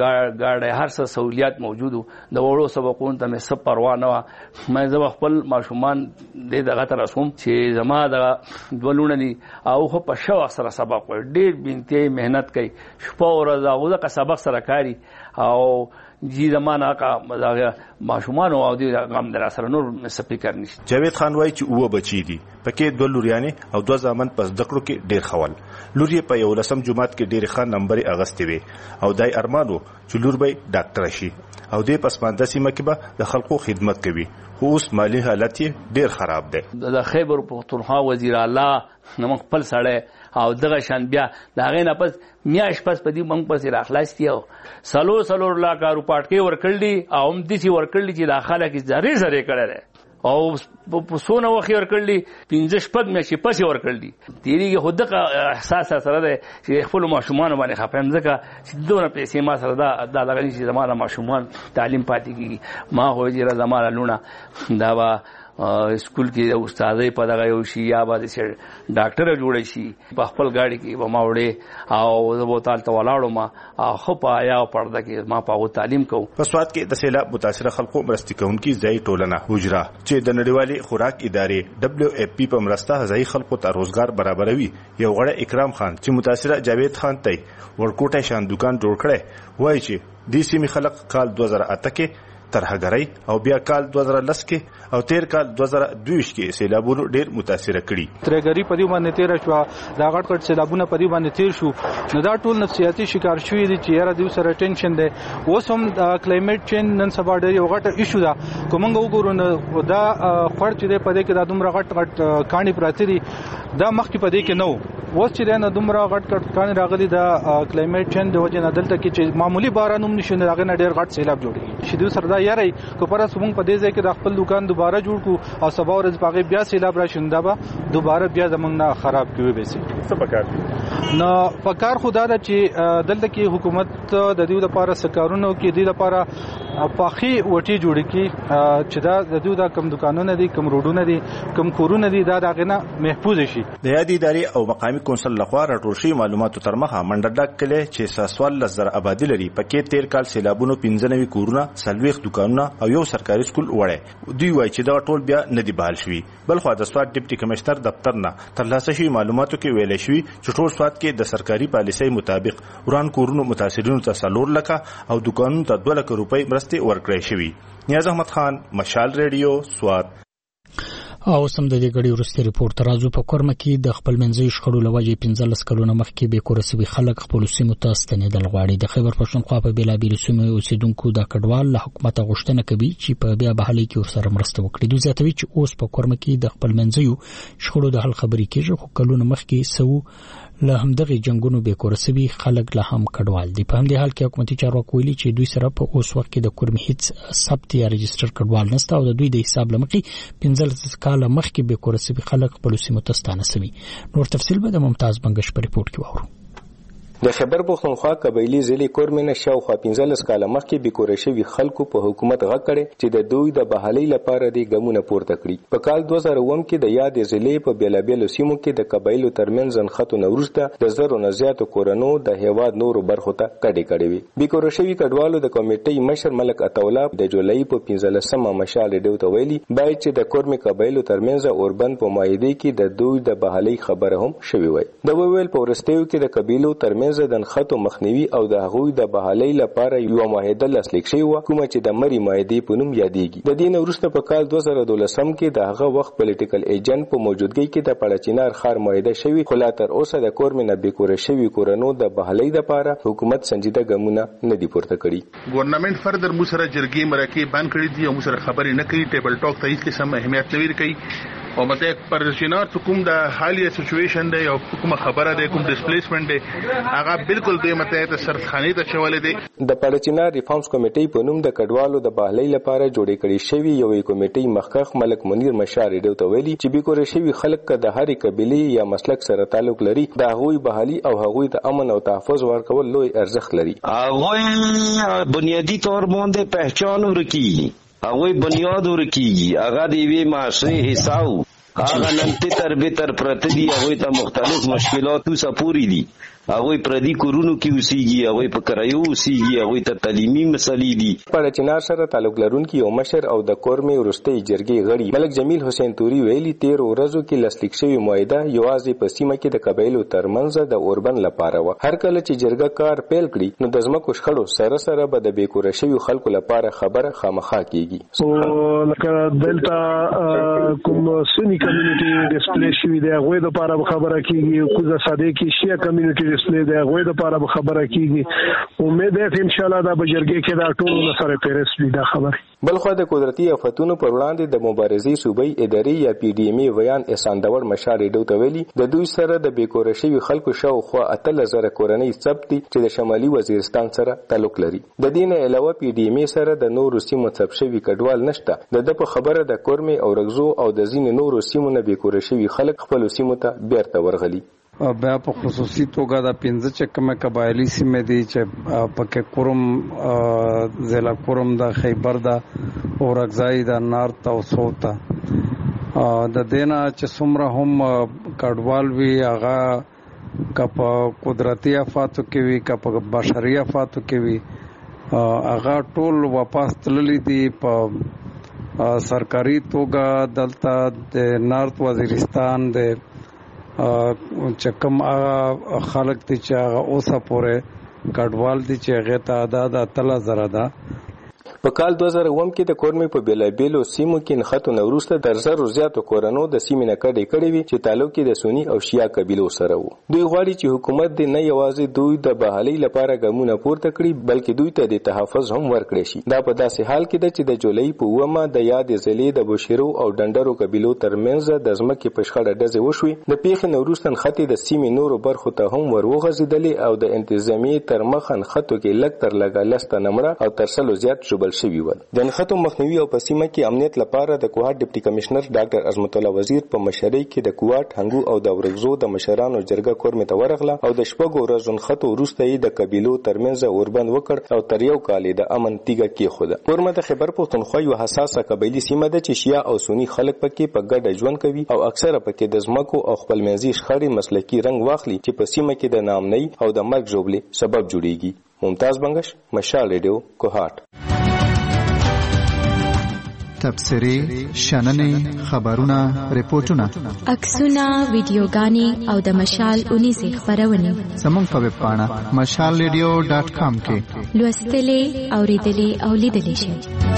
ګاډي هر څه سہولیات موجود د وړو سبقون ته مې سب پروا نه مې زه خپل ماشومان دې دغه تر اسوم چې زما د دولونه دي او خو په شو سره سبق وي ډېر بنتي مهنت کوي شپه ورځ هغه د سبق سره کاری او جی زمانہ کا ماشومان او دې غم در سره نور سپیکر نشته. جاوید خان وایي چې اوه بچی دي پکې دوه لوریانې او دوه زامن پس دکړو کې ډیر خول لوري په یو لسم جمعات کې ډیر خان نمبر اغستې وي او دای ارمانو چې لور به ډاکټر شي او دې پسمانده سیمه کې به د خلکو خدمت کوي خو اوس مالی حالت یې ډیر خراب دی. د خیبر پختونخوا وزیر الله نو خپل سړی او دغه شان بیا دا غي نه پس میاش پس پدی مونږ پس راخلاص تیو سلو سلو لا کارو پټکی ورکړلی او هم دسی ورکړلی چې داخله کې زری زری کړل او په سونه وخی ورکړلی پنځه شپږ مې پس ورکړلی تیریږي خودغه احساس سره ده چې خپل ماشومان باندې خپم ځکه چې دوه پیسې ما سره دا د لغنی چې زموږ ماشومان تعلیم پاتې کیږي ما هو چې زموږ لونه دا وا اسکول کې استادای په دغه یو شی یا به ډاکټر جوړ شي په خپل گاډي کې به ما وړي او زه بوتال ته ولاړم ما خو په یا پرده کې ما په تعلیم کوم. په سواد کې د سیلاب متاثر خلکو مرستې کوونکي ځای ټولنه حجره چې د نړیوالي خوراک ادارې دبليو اف پی په مرسته ځای خلکو ته روزګار برابروي یو غړی اکرام خان چې متاثر جاوید خان ته ورکوټه شان دکان جوړ کړي وایي چې د سیمې خلک کال دوه هزار اته کې ترهګرۍ او بیا کال دوه زره لس کې او تیر کال دوه زره دوه ویشت کې سیلابونو ډیر متاثر کړي. ترهګرۍ په دې باندې تیر شو، دا غټ غټ سیلابونه په دې باندې تیر شو، نو دا ټول نفسیاتي شکار شوی دي چې یاره دوی سره ټینشن دی. اوس هم کلایمیټ چینج نن سبا ډېر یو غټ ایشو ده. کومنګ وګورو نو دا خړ چې دی په دې کې دا دومره غټ غټ کاڼي پراته دي، دا مخکې په دې کې نو اوس چې دی نو دومره غټ غټ کاڼي راغلي. دا کلایمیټ چینج د وجې نه دلته کې چې معمولی باران هم نشي، هغه نه ډېر غټ سیلاب جوړېږي. چې دوی سره دا یاره که پر سمون په دې ځای کې د خپل دکان دوباره جوړ کو او سبا ورځ پاغه بیا سیلاب راشي، دا به دوباره بیا زمونږ نه خراب کوي. به سي څه پکار نو پکار خدا دا چې دلته کې حکومت د دې لپاره سکارونو کې د لپاره پاخي وټي جوړ کی چې دا د دې د کم دکانونه دي، کم روډونه دي، کم کورونه دي، دا دغه نه محفوظ شي. د یادې ادارې او مقامی کونسل لخوا راټول شوی معلوماتو تر مخه منډډک کله چې ساسوال لزر آبادی لري، پکې تیر کال سیلابونو پنځه نوي کورونه، سلويخ دکانونه او یو سرکاري سکول وړي. دوی وایي چې دا ټول بیا نه دی بحال شوی. بل خو د سواد ډیپټي کمشنر دفتر نه ترلاسه شوی معلوماتو کې ویل شوی چې ټول سواد کې د سرکاري پالیسۍ مطابق وران کورونو متاثرینو ته څلور لکه او دکانونو ته دوه لکه روپۍ مرستې ورکړې شوي. نیاز احمد خان، مشال ریډیو، سواد. او سم د دې غړي ورسته ریپورت راځو. په کورمه کې د خپل منځي شخړو لوجې پنځلس کلونه مخکې به کورسوي خلک خپل سیمو ته ستنېدل غواړي. د خیبر پښتونخوا په بیلابیل سیمو اوسیدونکو د کډوال له حکومت غوښتنه کوي چې په بیا بحالي کې ورسره مرسته وکړي. دوی زیاتوي چې اوس په کورمه کې د خپل منځي شخړو د حل خبرې کېږي، خو کلونه مخکې سو له همدغه جنگونو به کورسوي خلک له هم کډوال دي. په همدې حال کې حکومتي چارواکو ویلي چې دوی سره په اوس وخت کې د کورمه هیڅ ثبت یا رجستر کډوال نشته او د دوی د حساب لمخې پنځلس کال مخکې به کورسوي خلک خپل سیمو ته ستانه سوي. نور تفصیل به د ممتاز بنگش په ریپورت کې واورو. د خیبر پښتونخوا قبایلی ضلع کورمنه شاوخوا پنځلس کاله مخکې بیکوره شوي خلکو په حکومت غږ کړی چې د دوی د بحالۍ لپاره د ګامونه پورته کړي. په کال دوه زره اووه کې د یادې ضلع په بیلابیلو سیمو کې د قبایلو ترمنځ ځنښتونه وروسته د زرو نه زیاتو کورنو د هیواد نورو برخو ته کډې کړې وې. بیکوره شوي کډوالو د کمیټې مشر ملک عطاالله د جولای په پنځلسمه مشال ریډیو ته ویلي باید چې د کورمې قبایلو ترمنځ اوربند په معاهدې کې د دوی د بحالۍ خبره هم شوې وای. د ویل په ورستیو کې د قبیلو ترمنځ د نښتو مخنیوي او د هغوی د بحالۍ لپاره یو معاهده لاسلیک شوې وه، کومه چې د مري معاهدې په نوم یادېږي. د دې نه وروسته په کال دوه زره دولسم کې د هغه وخت پولیټیکل ایجنټ په موجودګۍ کې د پړچینار ښار معاهده شوې، خو لا تر اوسه د کورمې نه بیکوره شوي کورنو د بحالۍ لپاره حکومت سنجیده ګامونه نه دي پورته کړي. ګورنمنت فردر مو سره جرګې مرکې بند کړي دي او مو سره خبرې نه کوي، ټیبل ټاک ته هیڅ قسم اهمیت نه ورکوي او مته پرچینار کوم د حالي سچويشن دی او کومه خبره دی، کوم ډیسپلیسمنت دی، هغه بالکل دوی مته ته سرخانه ته چولې دي. د پړچینار ریفارمز کمیټې په نوم د کډوالو د بحالۍ لپاره جوړې کړې شوی یو کمیټې مخکخ ملک منیر مشار ریډیو ته ویلي چې بیکوره شوی خلک که د هرې قبیلې یا مسلک سره تعلق لري، د هغوی بحالي او هغوی ته امن او تحفظ ورکول لوی ارزښت لري. هغوی بنیادی طور باندې پہچان ورکیږي، هغوی بنیاد ورکیږي، هغه د یوې معاشرې حصه وو، هغه نن تر به تر پرته دي، هغوی ته مختلف مشکلاتو سپوري دي، هغوی پردي کورونو کې اوسېږي، هغوی په کرایو اوسېږي، هغوی ته تعلیمي مسلې دي. پړچینار سره تعلق لرونکي یو مشر او د کورمې وروستۍ جرګې غړي ملک جمیل حسین توري ویلي تیر ورځو کې لاسلیک شوې معاهده یوازې په سیمه کې د قبایلو ترمنځ د اوربند لپاره وه. هر کله چې جرګه کار پیل کړي نو د ځمکو شخړو سره سره به د بیکوره شویو خلکو لپاره خبره خامخا کیږي. لکه دلته کوم سنی کمیونټي ډسپلی شوي دی، هغوی دپاره به خبره کیږي، کوزه ساده کې شیعه کمیونټي ډسپلی دی، هغوی دپاره به خبره کیږي. امید ده چې انشاءالله دا به جرګې کې دا ټول سره پیرس وي دا خبرې. بلخوا د قدرتي آفتونو پر وړاندې د مبارزې صوبایي ادارې یا پی ډي ایم ای ویان احسان داور مشار ریډیو ته ویلي د دوی سره د بیکوره شوي خلکو شاوخوا اتلس زره کورنۍ ثبت دي چې د شمالي وزیرستان سره تعلق لري. د دې نه علاوه پی ډي ایم ای سره د نورو سیمو ثبت شوي کډوال نشته. د ده په خبره د کورمې او رګزو او د ځینې نورو سیمو نه بیکوره شوي خلک خپلو سیمو ته بیرته ورغلي. بیا په خصوصي توګه د پنځه چې کومه قبایلي سیمې دي چې پکې کورم ضلع کورم د خیبر د اورګزای د نارت او سوت د دې نه چې څومره هم کډوال وي هغه که په قدرتي افاتو کې وي که په بشري افاتو کې وي هغه ټول واپس تللی دي. په سرکاري توګه دلته د نارت وزیرستان د چې کوم هغه خلک دي چې هغه اوسه پورې کډوال دي چې هغې ته عدد اتلس زره ده. په کال دوه زره اووه کې د کورمې په بیلابیلو سیمو کې نښتو نه وروسته د زرو زیاتو کورنو د سیمې نه کډې کړې وي چې تعلق یې د سني او شیعه قبیلو سره وو. دوی غواړي چې حکومت دې نه یوازې دوی د بحالۍ لپاره ګامونه پورته کړي بلکې دوی ته د تحفظ هم ورکړي شي. دا په داسې حال کې ده چې د جولای په اوومه د یادې ضلعې د بوشیرو او ډنډرو قبیلو ترمنځ د ځمکې په شخړه ډزې وشوې. د پیښې نه وروسته نښتې د سیمې نورو برخو ته هم ور وغځېدلې او د انتظامیې تر مخه نښتو کې لږ تر لږه لس تنه مړه او تر سلو زیات ژوبل شوي ول. د نښتو مخنیوي او په سیمه کې امنیت لپاره د کوهاټ ډیپټي کمشنر ډاکټر عظمت الله وزیر په مشرۍ کې د کوهاټ هنګو او د ورغزو د مشرانو جرګه کورمې ته ورغله او د شپږو ورځو نښتو وروسته یې د قبیلو ترمنځ اوربند وکړ او تر یو کال د امن تیږه کېښوده. کورمه د خیبر پښتونخوا یو حساسه قبیلي سیمه ده چې شیعه او سني خلک پکې په ګډه ژوند کوي او اکثره پکې د ځمکو او خپلمنځي شخړې مسلکي رنګ واخلي چې په سیمه کې د ناامنۍ او د مرګ ژوبلې سبب جوړیږي. ممتاز بنگش، مشال ریډیو، کوهاټ. تبصرې، شننې، خبرونه، ریپورتونه، عکسونه، ویډیوګانې او د مشال اونیزې خبرونه زموږ په ویب پاڼه مشال ریډیو ډاټ کام کې لوستلې، اوریدلې او لیدلې شئ.